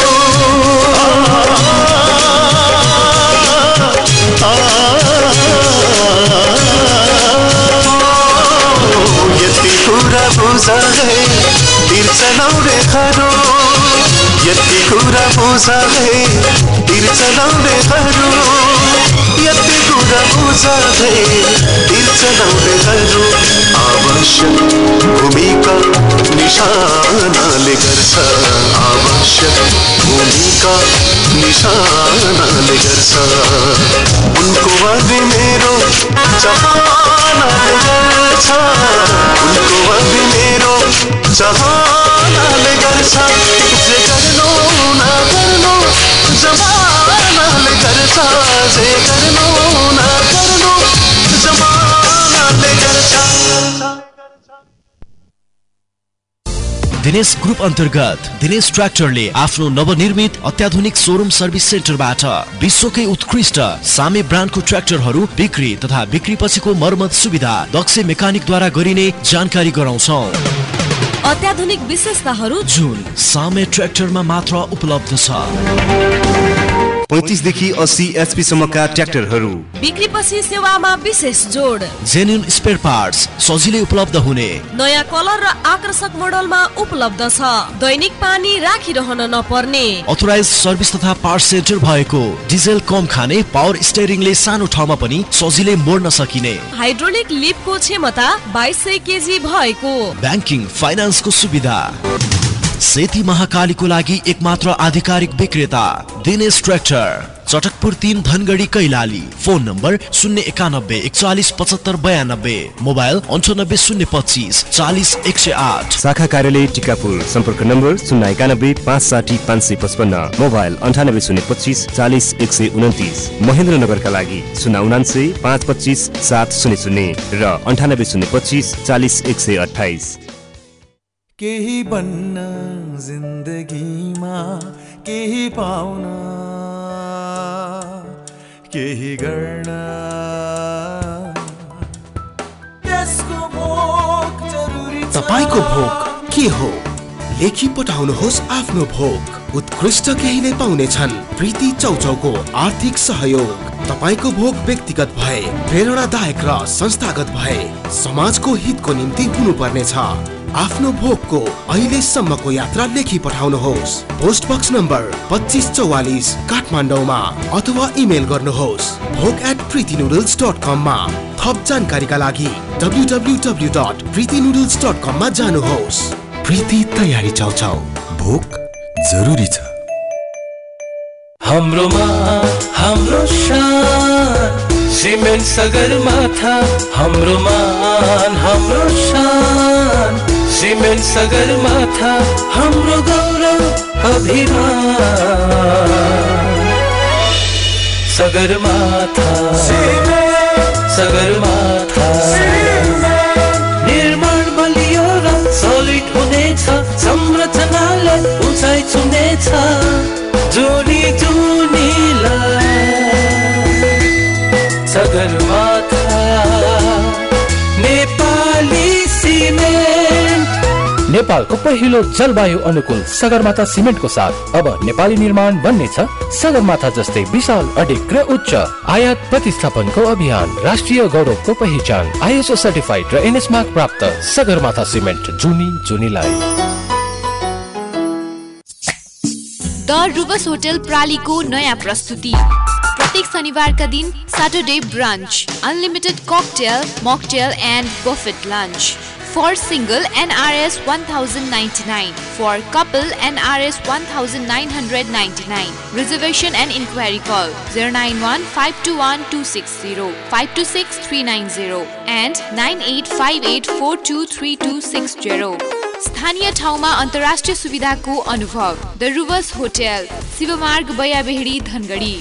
यति कुरा बुझा है तीर चलाउने खरु यति कुरा बुझा है तीर चलाउने खरु यति कुरा बुझा है तीर चलाउने खरु आवश्यक भूमिका निशानाले गर्छ आवश्यक भूमिका निशानाले गर्छ उनको वादी मेरो चाहनाले गर्छ उनको वादी मेरो चाहनाले गर्छ जे गर्नु नगर्नु जमानाले गर्छ जे गर्नु नगर्नु जमानाले गर्छ दिनेश ग्रुप अन्तर्गत दिनेश ट्र्याक्टरले आफ्नो नवनिर्मित अत्याधुनिक शोरूम सर्भिस सेन्टरबाट विश्वकै उत्कृष्ट सामे ब्रान्डको ट्र्याक्टरहरू बिक्री तथा बिक्री पछिको मर्मत सुविधा दक्ष मेकानिकद्वारा गरिने जानकारी गराउँछौं। अत्याधुनिक विशेषताहरू जुन सामे ट्र्याक्टरमा मात्र उपलब्ध छ। 35 देखि 80 एचपी सम्मका ट्र्याक्टरहरू बिक्री पछि सेवामा विशेष जोड जेन्युन स्पेयर पार्ट्स सजिलै उपलब्ध हुने नयाँ कलर र आकर्षक मोडलमा उपलब्ध छ। दैनिक पानी राखिरहन नपर्ने अथोराइज सर्भिस तथा पार्ट्स सेन्टर भएको डिजेल कम खाने पावर स्टियरिङले सानो ठाउँमा पनि सजिलै मोड्न सकिने हाइड्रोलिक लिफ्टको क्षमता 2200 केजी भएको ब्याङ्किङ फाइनान्सको सुविधा सेती महाकालीको लागि एकमात्र आधिकारिक विक्रेता Dinesh tractor Chatakpur 3 Dhangadhi Kailali phone number 09141457592 mobile 9802540108 शाखा कार्यालय टिकापुर सम्पर्क नम्बर 09156055555 मोबाइल 9802240129 महेन्द्रनगरका लागि 099525700 र 9802240128 केही बन्न जिन्दगीमा केही पाउन केही गर्न त्यसको भोक जरुरी छ। तपाईको भोक के हो? लेखी पठाउनुहोस् आफ्नो भोक। उत्कृष्ट केहीले पाउनेछन् प्रीति चौचौको आर्थिक सहयोग। तपाईको भोग व्यक्तिगत भए प्रेरणादायक र संस्थागत भए समाजको हितको निम्ति हुनुपर्नेछ। आफ्नो भोगको अहिलेसम्मको यात्रा लेखी पठाउनुहोस्। पोस्ट बक्स नम्बर 2544 काठमाडौँमा अथवा इमेल गर्नुहोस् bhog@preetinoodles.com मा। थप जानकारीका लागि www.preetinoodles.com मा जानुहोस्। प्रीति तयारी चौचौ, भोग जरुरी छ। हाम्रो मान हाम्रो शान सिमेन्ट सगरमाथा हाम्रो मान हाम्रो शान सिमेन्ट सगरमाथा हाम्रो गौरव अभिमान। सगरमाथा सगरमाथा निर्माण बलियो र सलिड हुनेछ संरचनाले उचाइ छुनेछ जोडी जुनीलाई सगरमाथा नेपाली सिमेन्ट नेपालको पहिलो जलवायु अनुकूल सगरमाथा सिमेन्टको साथ अब नेपाली निर्माण बन्नेछ सगरमाथा जस्तै विशाल अडिग र उच्च आयात प्रतिस्थापनको अभियान राष्ट्रिय गौरवको पहिचान आइएसओ सर्टिफाइड र एनएस मार्क प्राप्त सगरमाथा सिमेन्ट जुनीलाई। द रुबस होटल प्रालीको नयाँ प्रस्तुति प्रत्येक शनिबारका दिन Saturday brunch unlimited cocktail mocktail and buffet lunch For single NRS 1099, for couple NRS 1999. Reservation and inquiry call 091-521-260, 526-390 and 9858423260. स्थानीय ठाउँमा अन्तर्राष्ट्रिय सुविधाको अनुभव the Rubus hotel Shivmarg Bayabehadi Dhangadhi.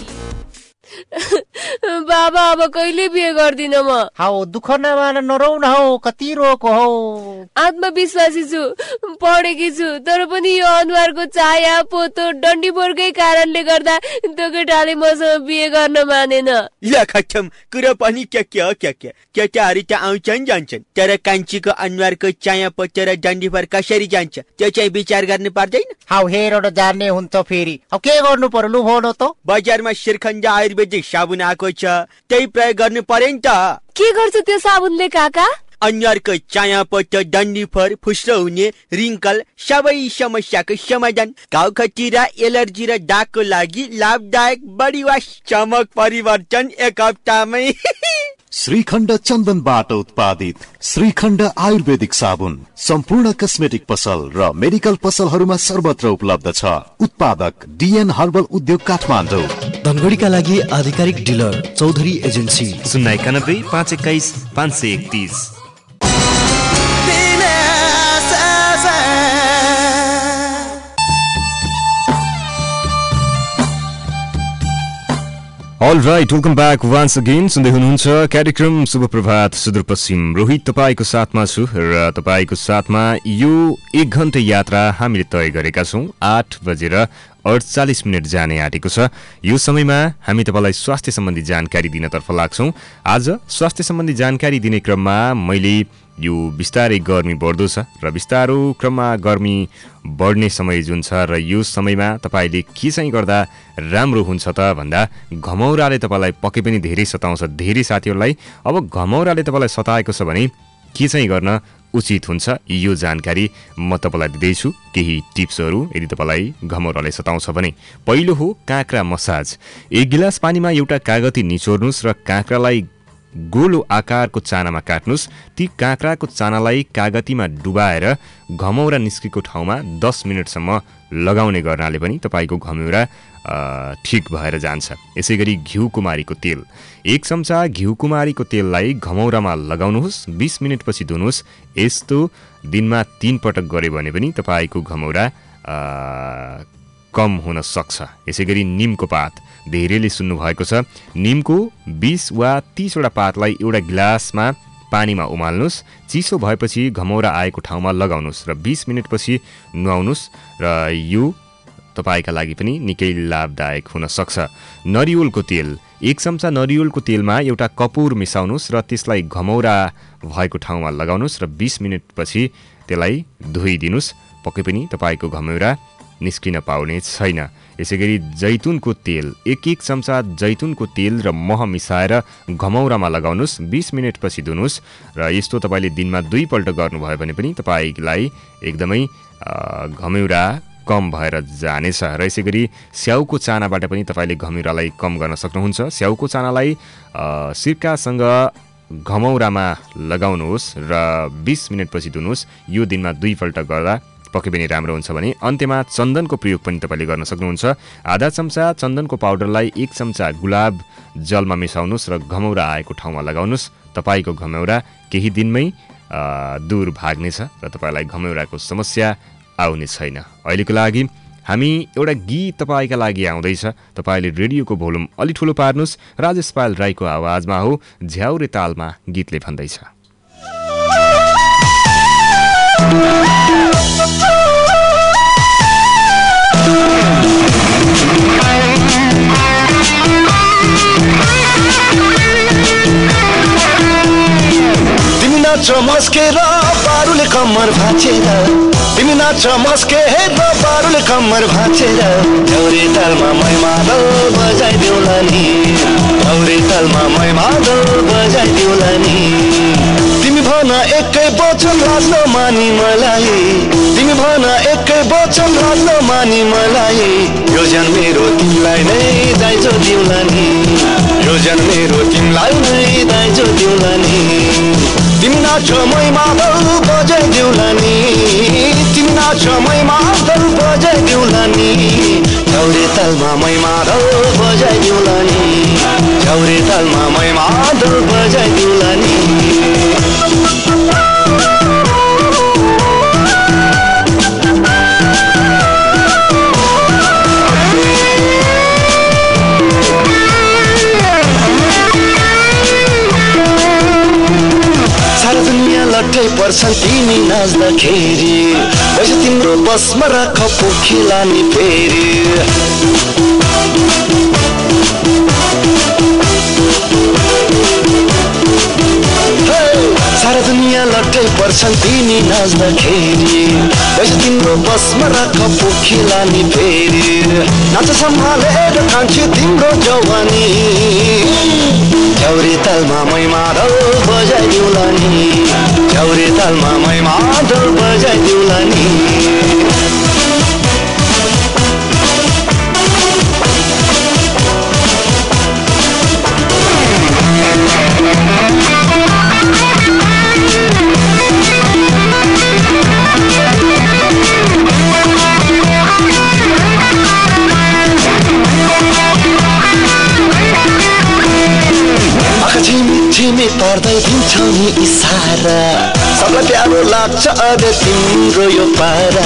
बाबा अब कहिले बिहे गर्दिन म। हाउ दुःख नमान नरौ न हौ कति रोको हौ। आत्मविश्वासी छु पढेकी छु तर पनि यो अनुहारको छाया पोतो डन्डीबोर्डकै कारणले गर्दा त्यो केटाले मसँग बिहे गर्न मानेन। ल खत्तम कुरा पनि के केटाहरू त आउँछन् जान्छन् तर कान्छीको अनुहारको छाया पोतो र डन्डीबोर्ड कसरी जान्छ त्यो चाहिँ विचार गर्नु पर्दैन। हाउ हेरेर जान्ने हुन्छ फेरि अब के गर्नु पर्यो लु भन त। बजारमा शिरखण्ड आयुर्वेदिक साबुन आएको छ त्यही प्रयोग गर्नु पर्यो नि त। के गर्छ त्यो साबुनले काका? अनुहारको चाया पत्तो डन्डीफोर फुस्रो हुने रिङ्कल सबै समस्याको समाधान घाउखटी र एलर्जी र दागको लागि लाभदायक बडी वास चमक परिवर्तन एक हप्तामै। श्रीखण्ड चन्दनबाट उत्पादित श्रीखण्ड आयुर्वेदिक साबुन सम्पूर्ण कस्मेटिक पसल र मेडिकल पसलहरूमा सर्वत्र उपलब्ध छ। उत्पादक डीएन हर्बल उद्योग काठमाडौँ। धनगढीका लागि आधिकारिक dealer Chaudhary agency 091 521 531। All right, welcome back once again. सुन्दै हुनुहुन्छ कार्यक्रम शुभ प्रभात सुदूरपश्चिम। रोहित तपाईको साथमा छु र तपाईको साथमा यो 1 घण्टे यात्रा हामीले तय गरेका छौं। 8 बजेर 48 मिनट जाने आँटेको छ। यो समयमा हामी तपाईलाई स्वास्थ्य सम्बन्धी जानकारी दिनतर्फ लाग्छौं। आज स्वास्थ्य सम्बन्धी जानकारी दिने क्रममा मैले यो बिस्तारै गर्मी बढ्दो छ र बिस्तारो क्रममा गर्मी बढ्ने समय जुन छ र यो समयमा तपाईले के चाहिँ गर्दा राम्रो हुन्छ त भन्दा घमौराले तपाईलाई पक्कै पनि धेरै सताउँछ। धेरै साथीहरूलाई अब घमौराले तपाईलाई सताएको छ भने के चाहिँ गर्न उचित हुन्छ यो जानकारी म तपाईलाई दिँदैछु। केही टिप्सहरू यदि तपाईलाई घमौराले सताउँछ भने पहिलो हो काँक्रा मसाज। 1 गिलास पानीमा एउटा कागती निचोर्नुस् र काँक्रालाई गोलो आकारको चानामा काट्नुस्। ती काँक्राको चानालाई कागतीमा डुबाएर घमौरा निस्केको ठाउँमा 10 मिनटसम्म लगाउने गर्नाले पनि तपाईको घमौरा ठीक भएर जान्छ। यसैगरी घिउ कुमारीको तेल 1 चम्चा घिउ कुमारीको तेललाई घमौरामा लगाउनुहोस्। 20 मिनटपछि धुनुहोस्। यस्तो दिनमा 3 पटक गरे भने पनि तपाईको घमौरा कम हुन सक्छ। यसैगरी नीमको पात धेरैले सुन्नु भएको छ। नीमको 20 वा 30 वटा पातलाई एउटा गिलासमा पानीमा उमाल्नुस्। चिसो भएपछि घमौरा आएको ठाउँमा लगाउनुस् र 20 मिनटपछि नुहाउनुस् र यो तपाईका लागि पनि निकै लाभदायक हुन सक्छ। नरिवलको तेल 1 चम्चा नरिवलको तेलमा एउटा कपुर मिसाउनुस् र त्यसलाई घमौरा भएको ठाउँमा लगाउनुस् र 20 मिनटपछि त्यसलाई धोइदिनुस्। पक्कै पनि तपाईको घमौरा निस्किन पाउने छैन। यसैगरी जैतुनको तेल 1 चम्चा जैतुनको तेल र मह मिसाएर घमौरामा लगाउनुस्। 20 मिनटपछि धुनुस् र यस्तो तपाईले दिनमा 2 पल्ट गर्नुभयो भने पनि तपाईलाई एकदमै घमौरा कम भएर जानेछ। र यसैगरी स्याउको चानाबाट पनि तपाईले घमौरालाई कम गर्न सक्नुहुन्छ। स्याउको चानालाई सिरकासँग घमौरामा लगाउनुहोस् र 20 मिनटपछि धुनुहोस्। यो दिनमा 2 पल्ट गर्दा पक्कै पनि राम्रो हुन्छ भने अन्त्यमा चन्दनको प्रयोग पनि तपाईले गर्न सक्नुहुन्छ। आधा चम्चा चन्दनको पाउडरलाई 1 चम्चा गुलाब जलमा मिसाउनुस् र घमौरा आएको ठाउँमा लगाउनुस्। तपाईको घमौरा केही दिनमै दूर भाग्नेछ र तपाईलाई घमौराको समस्या आउने छैन। अहिलेको लागि हामी एउटा गीत तपाईँका लागि आउँदैछ। तपाईँले रेडियोको भोल्युम अलि ठुलो पार्नुहोस्। राजेश पाल राईको आवाजमा हो, झ्याउरे तालमा गीतले भन्दैछ। तिमी नाच मस्केर बारुले कम्मर भाँचेर, तिमी नाच मस्केर बारुले कम्मर भाँचेर, झ्याउरे तालमा मै मादल बजाइदेऊला नि, झ्याउरे तालमा मै मादल बजाइदेऊला नि। तिमी भन एकै वचन लाग्न मानी मलाई, तिमी भन एकै वचन लाग्न मानी मलाई, यो जन मेरो तिमीलाई नै दाइजो दिउला नि, यो जन मेरो तिमीलाई नै दाइजो दिउला नि। तिमी नाच मै मादल बजाइदेऊला नि, तिमी नाच मै मादल बजाइदेऊला नि, झ्याउरे तालमा मै मादल बजाइदेऊला नि, झ्याउरे तालमा मै मादल बजाइदेऊला नि। लट्ठै पर्छन् तिमी नाच्दाखेरि, पैसा तिम्रो बसमा राख पोखिला नि फेरि। सारा दुनियाँ लट्ठै पर्छन् तिमी नाच्दाखेरि, पैसा तिम्रो बसमा राख पोखिला नि फेरि। नाच सम्हालेर कान्छी तिम्रो जवानी, झ्याउरे तालमा मै मादल बजाइदेऊला नि, झ्याउरे तालमा मै मादल बजाइदेऊला नि। झिमी पर्दै दिन्छौ नि इसारा, सबलाई प्यारो लाग्छ अरे तिम्रो यो पारा।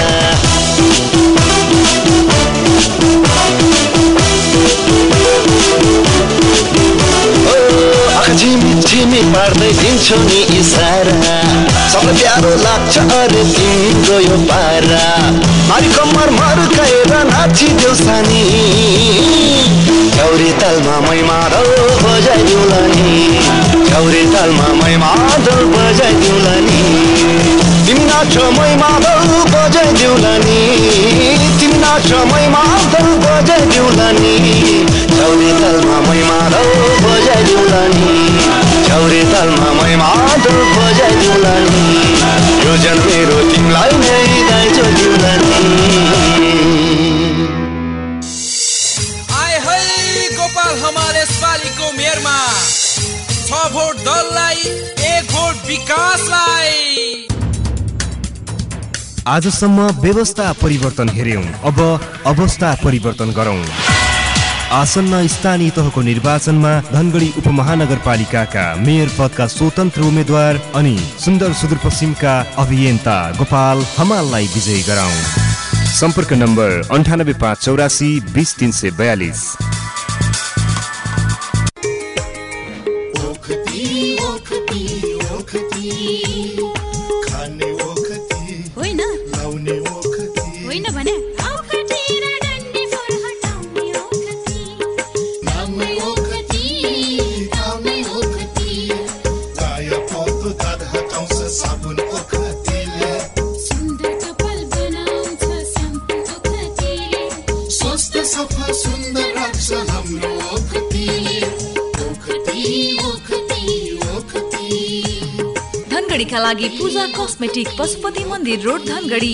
झिमी झिमी पार्दै दिन्छौ नि इसारा, सबलाई प्यारो लाग्छ अरे तिम्रो यो पारा। मारी कम्मर मर्काएर नाचिदेऊ सानी, झ्याउरे तालमा मै मादल बजाइदेऊला नि, झ्याउरे तालमा मै मादल बजाइदेऊला नि। तिमी नाच मै मादल बजाइदेऊला नि, तिमी नाच मै मादल बजाइदेऊला नि, झ्याउरे तालमा मै मादल बजाइदेऊला नि, झ्याउरे तालमा मै मादल बजाइदेऊला नि, यो जन मेरो तिमीलाई नै दाइजो दिउला नि। हमारे पालिको मेयरमा 6 भोट दललाई, 1 भोट विकासलाई। आजसम्म व्यवस्था परिवर्तन हेर्यौं, अब अवस्था परिवर्तन गरौं। आसन्न स्थानीय तहको निर्वाचनमा धनगढी उपमहानगरपालिकाका मेयर पदका स्वतन्त्र उम्मेद्वार अनि सुन्दर सुदूरपश्चिमका अभियन्ता गोपाल हमाललाई विजयी गराउँ। सम्पर्क नम्बर 9858 20342। धनगढीका लागि पूजा कस्मेटिक, पशुपति मन्दिर रोड, धनगढी।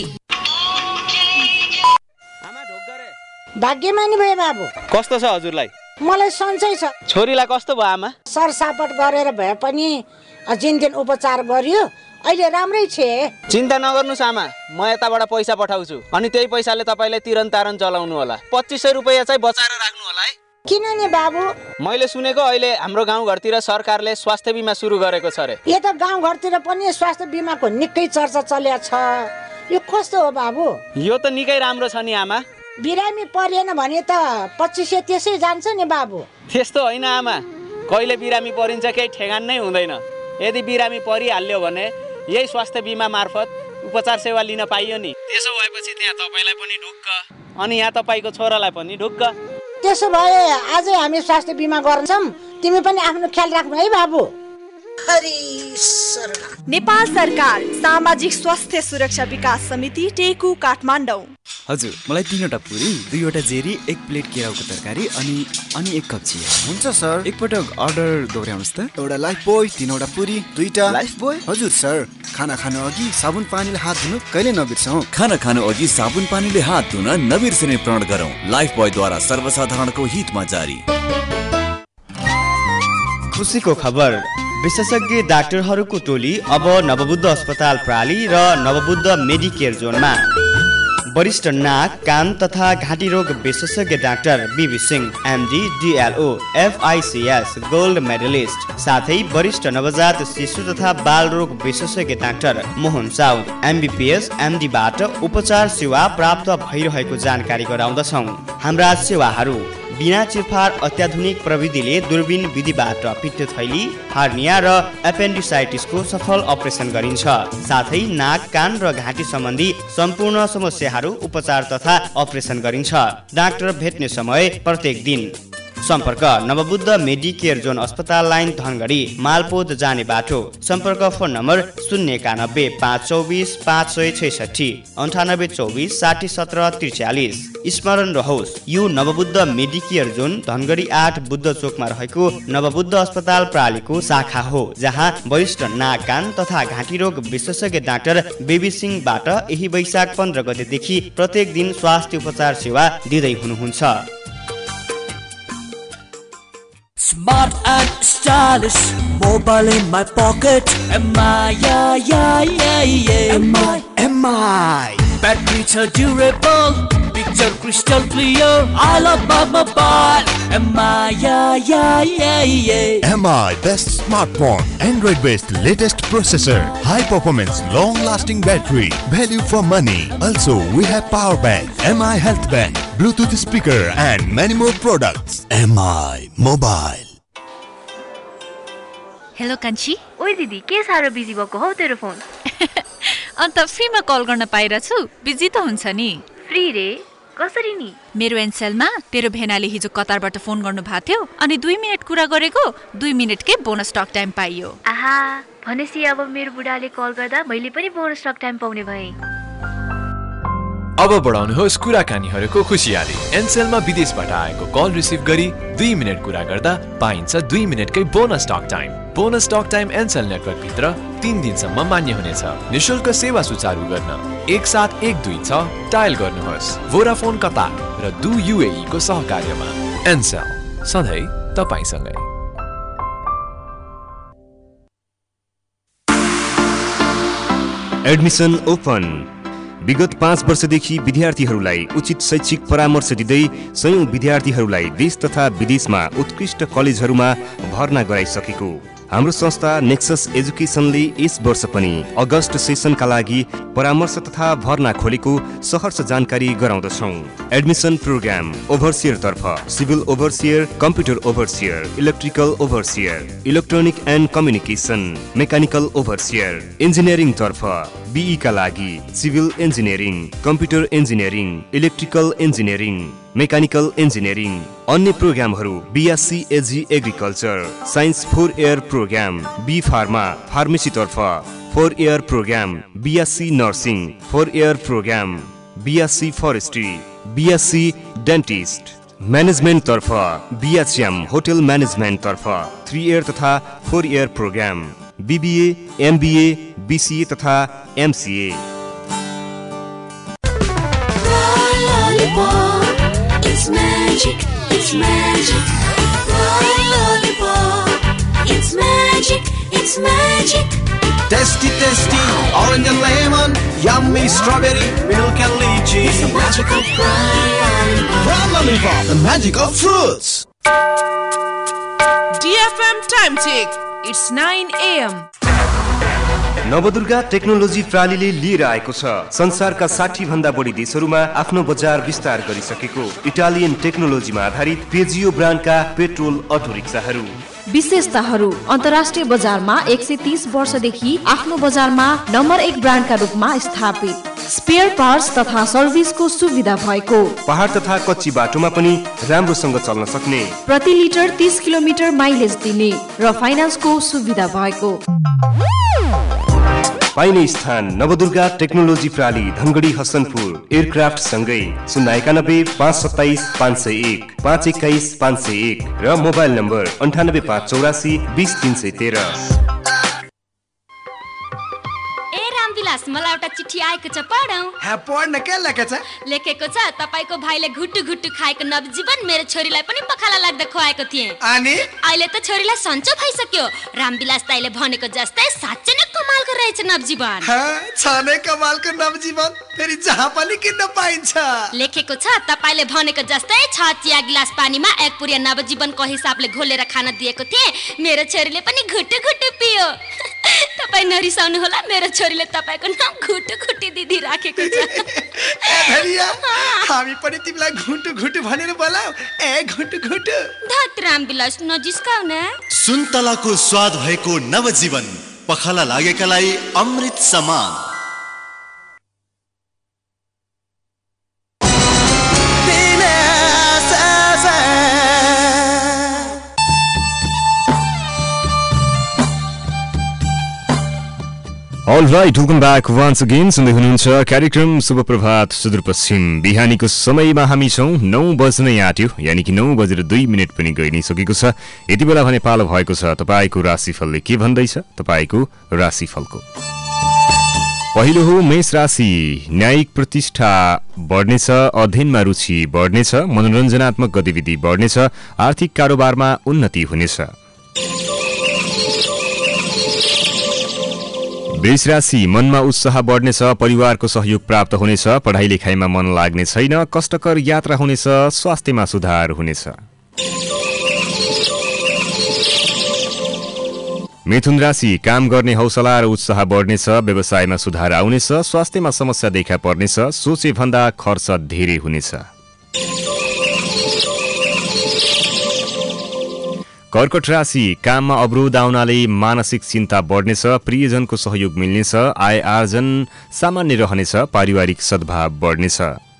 भाग्यमानी भए बाबु। कस्तो छ हजुरलाई? मलाई सन्चै छ। छोरीलाई कस्तो भयो आमा? सरसापट गरेर भए पनि जिनदिन उपचार गरियो, अहिले राम्रै छे। चिन्ता नगर्नुस् आमा, म यताबाट पैसा पठाउँछु अनि त्यही पैसाले तपाईले तिरन तारन चलाउनु होला। 2500 रुपैयाँ चाहिँ बचाएर राख्नु होला है। किन नि बाबु? मैले सुनेको अहिले हाम्रो गाउँघरतिर सरकारले स्वास्थ्य बिमा सुरु गरेको छ रे। यो त गाउँघरतिर पनि स्वास्थ्य बिमाको निकै चर्चा चलेको छ। यो कस्तो हो बाबु? यो त निकै राम्रो छ नि आमा। बिरामी परेन भने त 2500 त्यसै जान्छ नि बाबु। त्यस्तो होइन आमा, कहिले बिरामी परिन्छ केही ठेगान नै हुँदैन। यदि बिरामी परिहाल्यो भने यही स्वास्थ्य बिमा मार्फत उपचार सेवा लिन पाइयो नि। त्यसो भएपछि त्यहाँ तपाईँलाई पनि ढुक्क, अनि यहाँ तपाईँको छोरालाई पनि ढुक्क। त्यसो भए आजै हामी स्वास्थ्य बिमा गर्छौँ, तिमी पनि आफ्नो ख्याल राख्नु है बाबु। नेपाल सरकार सामाजिक स्वास्थ्य सुरक्षा विकास समिति टेकु काठमाडौँ। हजुर, मलाई 3वटा पुरी, 2वटा जेरी, 1 प्लेट केराउको तरकारी अनि 1 कप चिया। हुन्छ सर। एकपटक अर्डर दोहोऱ्याउनुस् त। एउटा लाइफ बोय, 3वटा पुरी, 2टा लाइफ बोय। हजुर सर। खाना खानु अघि साबुन पानीले हात धुनु कहिले नबिर्सौँ। खाना खानु अघि साबुन पानीले हात धुन नबिर्सने प्रण गरौँ। लाइफ बोयद्वारा सर्वसाधारणको हितमा जारी। खुसीको खबर, विशेषज्ञ डाक्टरहरूको टोली अब नवबुद्ध अस्पताल प्राली र नवबुद्ध मेडिकेयर जोनमा। वरिष्ठ नाक, कान तथा घाँटी रोग विशेषज्ञ doctor BB Singh, MD, DLO, FICS gold medallist, साथै वरिष्ठ नवजात शिशु तथा बाल रोग विशेषज्ञ डाक्टर मोहन साउद, MBPS, MD-बाट उपचार सेवा प्राप्त भइरहेको जानकारी गराउँदछौँ। हाम्रा सेवाहरू बिना चिरफार अत्याधुनिक प्रविधिले दूरबीन विधिबाट पित्त थैली, हार्निया र एपेन्डिसाइटिसको सफल अपरेसन गरिन्छ। साथै नाक, कान र घाँटी सम्बन्धी सम्पूर्ण समस्याहरू उपचार तथा अपरेसन गरिन्छ। डाक्टर भेट्ने समय प्रत्येक दिन। सम्पर्क नवबुद्ध मेडिकेयर जोन अस्पताल लाइन धनगढी, मालपोत जाने बाटो। सम्पर्क फोन नम्बर 091 524 566 9824 60 17 43। स्मरण रहोस्, यो नवबुद्ध मेडिकेयर जोन धनगढी 8 बुद्ध चोकमा रहेको नवबुद्ध अस्पताल प्रालीको शाखा हो, जहाँ वरिष्ठ नाक, कान तथा घाँटी रोग विशेषज्ञ डाक्टर बेबी सिंहबाट यही वैशाख 15 गतेदेखि प्रत्येक दिन स्वास्थ्य उपचार सेवा दिँदै हुनुहुन्छ। Smart and stylish, mobile in my pocket. MI, MI. Battery durable, picture crystal clear. I love my mobile. MI, MI best smartphone, Android based latest processor, high performance, long lasting battery, value for money. Also we have power bank, MI health bank, Bluetooth speaker and many more products. MI mobile. Hello कान्छी। ओइ दिदी, के साह्रो busy भएको हौ तेरो phone? अन्त फ्रीमा कल गर्न पाइरहेछु, बिजी त हुन्छ नि। फ्री रे? कसरी नि? मेरो एनसेलमा तेरो भेनाले हिजो कतारबाट फोन गर्नु भएको थियो, अनि 2 मिनेट कुरा गरेको 2 मिनेटकै बोनस टक टाइम पाइयो। आहा, भनेसी अब मेरो बुढाले कल गर्दा मैले पनि बोनस टक टाइम पाउने भएँ। अब बढाउनुहोस् कुराकानीहरूको खुसियाली। एनसेलमा विदेशबाट आएको कल रिसिभ गरी 2 मिनेट कुरा गर्दा पाइन्छ 2 मिनेटकै bonus talk time. Bonus talk time Ncell network भित्र 3 दिनसम्म मान्य हुनेछ। निशुल्क सेवा सुचारू गर्न 17126 डायल गर्नुहोस्। भोडाफोन कतार र डु UAE को सहकार्यमा। एनसेल, सधैँ तपाईसँगै। Admission open. विगत 5 वर्षदेखि विद्यार्थीहरूलाई उचित शैक्षिक परामर्श दिँदै सयौं विद्यार्थीहरूलाई देश तथा विदेशमा उत्कृष्ट कलेजहरूमा भर्ना गराइसकेको हाम्रो संस्था नेक्सस एजुकेसनले यस वर्ष पनि अगस्त सेसनका लागि परामर्श तथा भर्ना खोलेको सहर्ष जानकारी गराउँदछौँ। एडमिसन प्रोग्राम ओभरसियर तर्फ civil overseer, computer overseer, electrical overseer, electronic and communication, mechanical overseer. Engineering तर्फ BE का लागि civil engineering, computer engineering, electrical engineering, mechanical engineering. अन्य प्रोग्रामहरू BSc AG agriculture, science 4 year programme, B pharma, pharmacy तर्फ 4 year programme, BSc nursing 4 year programme, BSc forestry, BSc dentist. Management तर्फ BHM hotel management तर्फ 3 year तथा 4 year programme, BBA, MBA, BCA तथा MCA। It's magic, it's magic. Lollipop, it's magic, it's magic. Tasty, tasty, orange and lemon, yummy strawberry, milk and lychee. It's the magic of Lollipop, the magic of fruits. DFM time check. It's 9 AM. Navdurga technology प्रालीले लिएर आएको छ संसारका 60 भन्दा बढी देशहरूमा आफ्नो बजार विस्तार गरिसकेको इटालियन टेक्नोलोजीमा आधारित पेजियो ब्रान्डका पेट्रोल अटो रिक्साहरू। विशेषताहरू अन्तर्राष्ट्रिय बजारमा 130 वर्षदेखि आफ्नो बजारमा नम्बर 1 ब्रान्डका रूपमा स्थापित, स्पेयर पार्ट्स तथा सर्भिसको सुविधा भएको, पहाड तथा कच्ची बाटोमा पनि राम्रोसँग चल्न सक्ने, प्रति लिटर 30 किलोमिटर माइलेज दिने र फाइनान्सको सुविधा भएको। पाइने स्थान नवदुर्गा टेक्नोलोजी प्राली, धनगढी हसनपुर, एयरक्राफ्ट सँगै 091 527 501 521 501 र मोबाइल नम्बर 98 584 20 313। मलाई एउटा चिठी आएको छ, पढौं? हाँ, पढ्न के लेखेको छ? लेखेको छ तपाईको भाइले घुट्टु घुट्टु खाएको नवजीवन मेरो छोरीलाई पनि पखाला लाग्दा खुवाएको थिए। अनि अहिले त छोरीलाई सन्चो भइसक्यो। रामविलास दाइले भनेको जस्तै साच्चै नै कमालको रहेछ नवजीवन। हाँ, छ नै कमालको नवजीवन, फेरि जहाँ पनि किन्न पाइन्छ। लेखेको छ तपाईले भनेको जस्तै 6 चिया गिलास पानीमा 1 पुरिया नवजीवनको हिसाबले घोलेर खान दिएको थिए। मेरो छोरीले पनि घुट्टु घुट्टु पियो। तपाई नरिसाउनु होला, मेरो छोरीले तपाईको नाम घुट्टु घुट्टी दिदी राखेको छ। ए भरिया, हामी पनि तिमीलाई घुट्टु घुट्टु भनेर बोलाऊ। ए घुट्टु घुट्टु। धत रामविलास नजिस्काउ न। सुन्तलाको स्वाद भएको नवजीवन, पखाला लागेकालाई अमृत समान। All right, welcome back once again. सुन्दै हुनुहुन्छ कार्यक्रम शुभ प्रभात सुदूरपश्चिम। बिहानीको समयमा हामी छौं 9 बज्नै आट्यो, यानी कि 9 बजेर 2 मिनेट पनि गइ नै सकेको छ। यति बेला भने पालो भएको छ तपाईको राशिफलले के भन्दैछ, तपाईको राशिफलको। पहिलो हो मेष राशि, न्यायिक प्रतिष्ठा बढ्नेछ, अध्ययनमा रुचि बढ्नेछ, मनोरञ्जनात्मक गतिविधि बढ्नेछ, आर्थिक कारोबारमा उन्नति हुनेछ। वृष राशि, मनमा उत्साह बढ्नेछ, परिवारको सहयोग प्राप्त हुनेछ, पढाइ लेखाइमा मन लाग्ने छैन, कष्टकर यात्रा हुनेछ, स्वास्थ्यमा सुधार हुनेछ। मिथुन राशि, काम गर्ने हौसला र उत्साह बढ्नेछ, व्यवसायमा सुधार आउनेछ, स्वास्थ्यमा समस्या देखा पर्नेछ, सोचे भन्दा खर्च धेरै हुनेछ। कर्कट राशि, काममा अवरोध आउनाले मानसिक चिन्ता बढ्नेछ, प्रियजनको सहयोग मिल्नेछ, आय आर्जन सामान्य रहनेछ, पारिवारिक सद्भाव बढ्नेछ।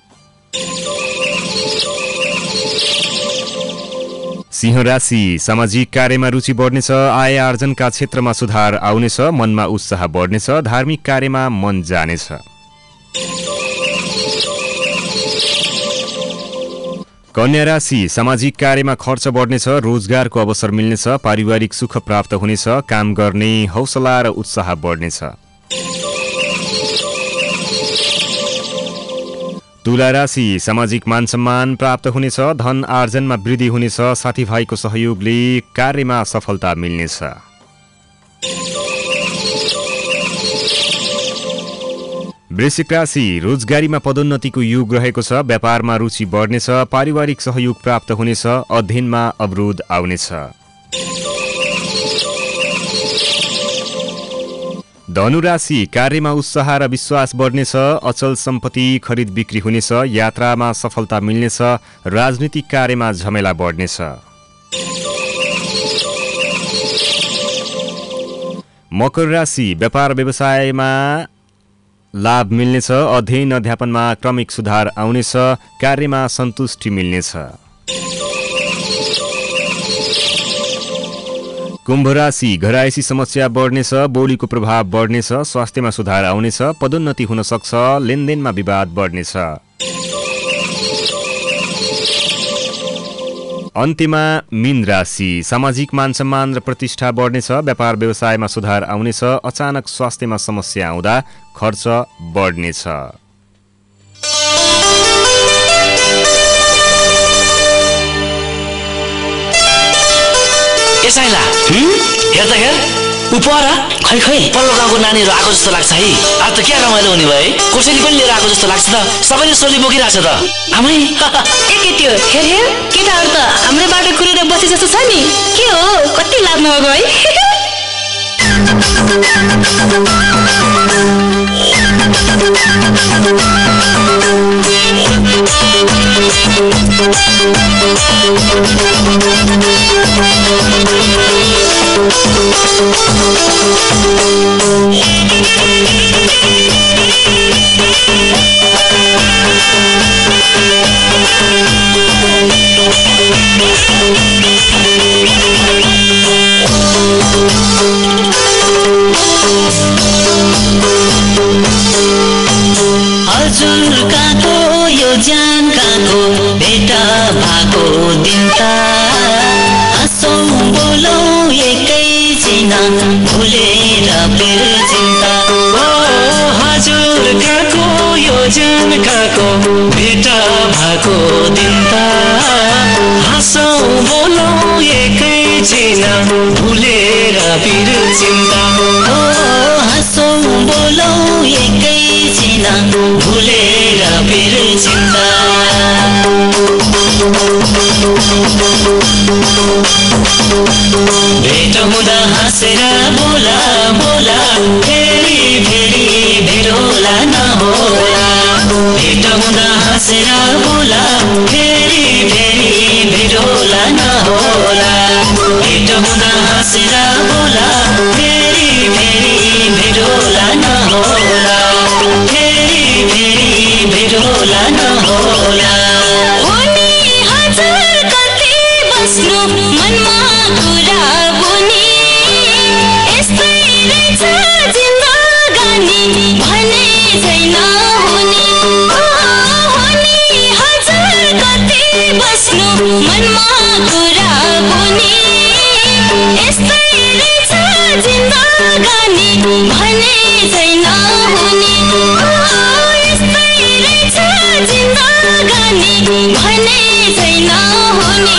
सिंह राशि, सामाजिक कार्यमा रुचि बढ्नेछ, आय आर्जनका क्षेत्रमा सुधार आउनेछ, मनमा उत्साह बढ्नेछ, धार्मिक कार्यमा मन जानेछ। कन्या राशि, सामाजिक कार्यमा खर्च बढ्नेछ, रोजगारको अवसर मिल्नेछ, पारिवारिक सुख प्राप्त हुनेछ, काम गर्ने हौसला र उत्साह बढ्नेछ। तुला राशि, सामाजिक मान सम्मान प्राप्त हुनेछ, धन आर्जनमा वृद्धि हुनेछ, साथीभाइको सहयोगले कार्यमा सफलता मिल्नेछ। वृश्चिक राशि, रोजगारीमा पदोन्नतिको योग रहेको छ, व्यापारमा रुचि बढ्नेछ, पारिवारिक सहयोग प्राप्त हुनेछ, अध्ययनमा अवरोध आउनेछ। धनु राशि, कार्यमा उत्साह र विश्वास बढ्नेछ, अचल सम्पत्ति खरिद बिक्री हुनेछ, यात्रामा सफलता मिल्नेछ, राजनीतिक कार्यमा झमेला बढ्नेछ। मकर राशि, व्यापार व्यवसायमा लाभ मिल्नेछ, अध्ययन अध्यापनमा क्रमिक सुधार आउनेछ, कार्यमा सन्तुष्टि मिल्नेछ। कुम्भ राशि, घरायसी समस्या बढ्नेछ, बोलीको प्रभाव बढ्नेछ, स्वास्थ्यमा सुधार आउनेछ, पदोन्नति हुन सक्छ, लेनदेनमा विवाद बढ्नेछ। अन्त्यमा मीन राशि, सामाजिक मान सम्मान र प्रतिष्ठा बढ्नेछ, व्यापार व्यवसायमा सुधार आउनेछ, अचानक स्वास्थ्यमा समस्या आउँदा खर्च बढ्नेछ। यसैला हेर त हेर उपर खै खै पल्लो गाउँको नानीहरू आएको जस्तो लाग्छ है। आज त क्या रमाइलो हुने भयो, कसैले पनि लिएर आएको जस्तो लाग्छ त, सबैले सोली बोकिरहेछ त। आमै के त्यो हेर हेर केटाहरू त हाम्रो बाटो कुरेर बसे जस्तो छ नि, के हो कति लाज नभएको है। हजुर काको यो ज्यान काको भेटा भएको दिन त हाँसौँ बोलौँ एकैछिन भुलेर बिर्सिन्छ हजुर काको यो ज्यान काको भेटा भएको दिन त हाँसौँ बोलौँ एकैछिन भुलेर बिर्सिन्छ हाँसौँ बोलौँ एकैछिन भुलेर बिर्सिन्छ भेट हुँदा हाँसेर बोला बोला फेरि फेरि भेट होला नहोला भेट हुँदा हाँसेर बोला फेरि फेरि भेट होला नहोला भेट हुँदा हाँसेर बोला फेरि फेरि भेट होला नहोला फेरि फेरि भेट होला नहोला बस्नु मनमा कुरा बुनी यस्तै रहेछ जिन्दगानी भने छैन हुने हुने हजुर कति बस्नु मनमा कुरा बुनी यस्तै रहेछ जिन्दगानी भने छैन हुने यस्तै रहेछ जिन्दगानी भने छैन हुने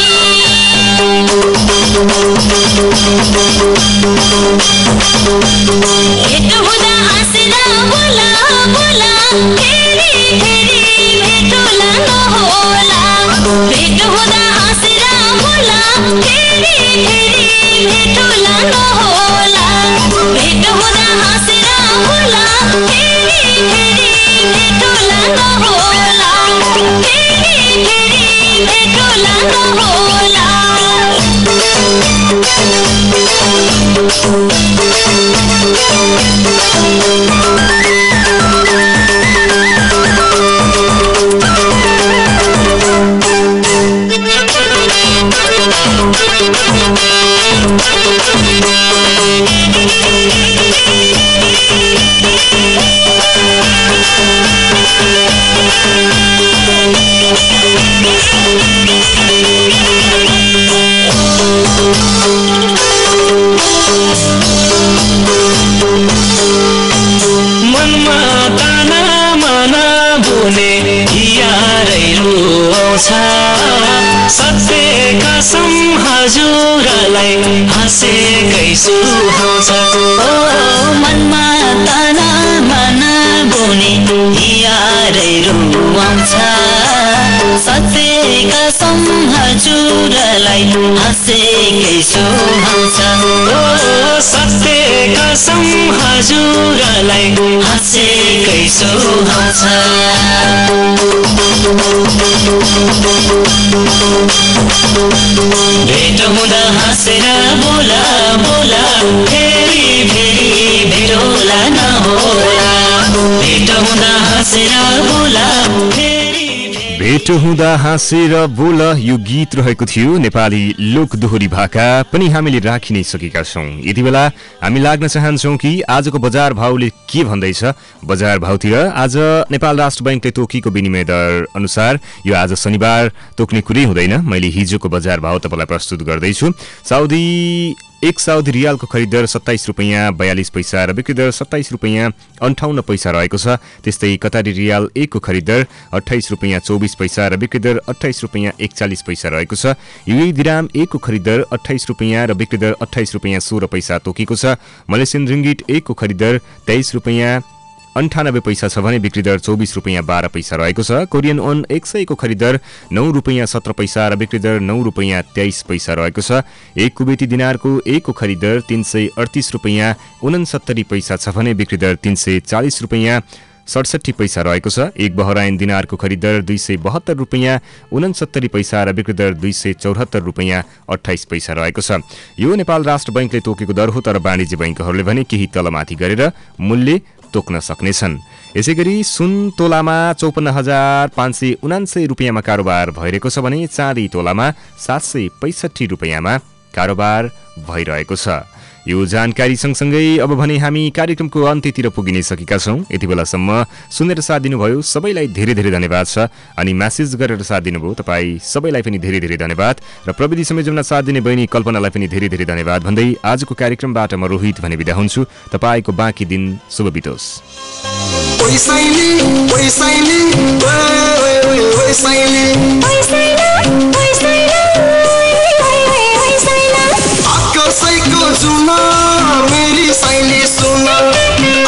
भेट हुँदा हाँसेर बोला बोला फेरि फेरि भेट होला नहोला भेट हुँदा हाँसेर बोला फेरि फेरि भेट होला नहोला भेट हुँदा हाँसेर बोला फेरि फेरि भेट होला नहोला फेरि फेरि भेट होला नहोला मनमा ताना माना बुने यारै रुवाउँछ सत्य कसम हजुरलाई हाँसेकै सुहाउँछ मनमा ताना माना बुने यारै रुवाउँछ सत्य कसम हजुरलाई हाँसेकै सुहाउँछ सत्य कसम हजुरलाई हाँसेकै सुहाउँछ भेट हुँदा हाँसेर बोला बोला फेरि फेरि भेट होला नहोला भेट हुँदा हाँसेर बोला भेट हुँदा हाँसेर बोल यो गीत रहेको थियो नेपाली लोक दोहोरी भाका पनि हामीले राखि नै सकेका छौँ। यति बेला हामी लाग्न चाहन्छौँ कि आजको बजार भावले के भन्दैछ। बजार भावतिर आज नेपाल राष्ट्र बैंकले तोकेको विनिमय दर अनुसार यो आज शनिबार तोक्ने कुरै हुँदैन। मैले हिजोको बजार भाव तपाईँलाई प्रस्तुत गर्दैछु। एक साउदी रियालको खरिद दर 27 रुपैयाँ 42 पैसा र बिक्री दर 27 रुपैयाँ 58 पैसा रहेको छ। त्यस्तै कतारी रियाल 1 को खरिद दर 28 रुपैयाँ 24 पैसा र बिक्री दर 28 रुपैयाँ 41 पैसा रहेको छ। युएई दिराम 1 को खरिद दर 28 रुपैयाँ र बिक्री दर 28 रुपैयाँ 16 पैसा तोकेको छ। मलेसियन रिङ्गिट 1 को खरिद दर 23 रुपैयाँ 98 पैसा छ भने बिक्री दर 24 रुपैयाँ 12 पैसा रहेको छ। कोरियन ओन 100 को खरिद दर 9 रुपैयाँ 17 पैसा र बिक्री दर 9 रुपैयाँ 23 पैसा रहेको छ। एक कुवेती दिनारको 1 को खरिद दर 338 रुपैयाँ 69 पैसा छ भने बिक्री दर 340 रुपैयाँ 67 पैसा रहेको छ। एक बहराइन दिनारको खरिद दर 272 रुपैयाँ 69 पैसा र बिक्री दर 274 रुपैयाँ 28 पैसा रहेको छ। यो नेपाल राष्ट्र बैंकले तोकेको दर हो, तर वाणिज्य बैंकहरूले भने केही तलमाथि गरेर मूल्य तोक्न सक्नेछन्। यसैगरी सुन तोलामा 54,579 रुपैयाँमा कारोबार भइरहेको छ भने चाँदी तोलामा 765 रुपैयाँमा कारोबार भइरहेको छ। यो जानकारी सँगसँगै अब भने हामी कार्यक्रमको अन्त्यतिर पुगिनै सकेका छौं। यति बेलासम्म सुनेर साथ दिनुभयो सबैलाई धेरै धेरै धन्यवाद छ। अनि मेसेज गरेर साथ दिनुभयो तपाईँ सबैलाई पनि धेरै धेरै धन्यवाद र प्रविधि संयोजनमा साथ दिने बहिनी कल्पनालाई पनि धेरै धेरै धन्यवाद भन्दै आजको कार्यक्रमबाट म रोहित भने बिदा हुन्छु। तपाईको बाँकी दिन शुभ बितोस्। कसैको जुन मेरी साइली सुन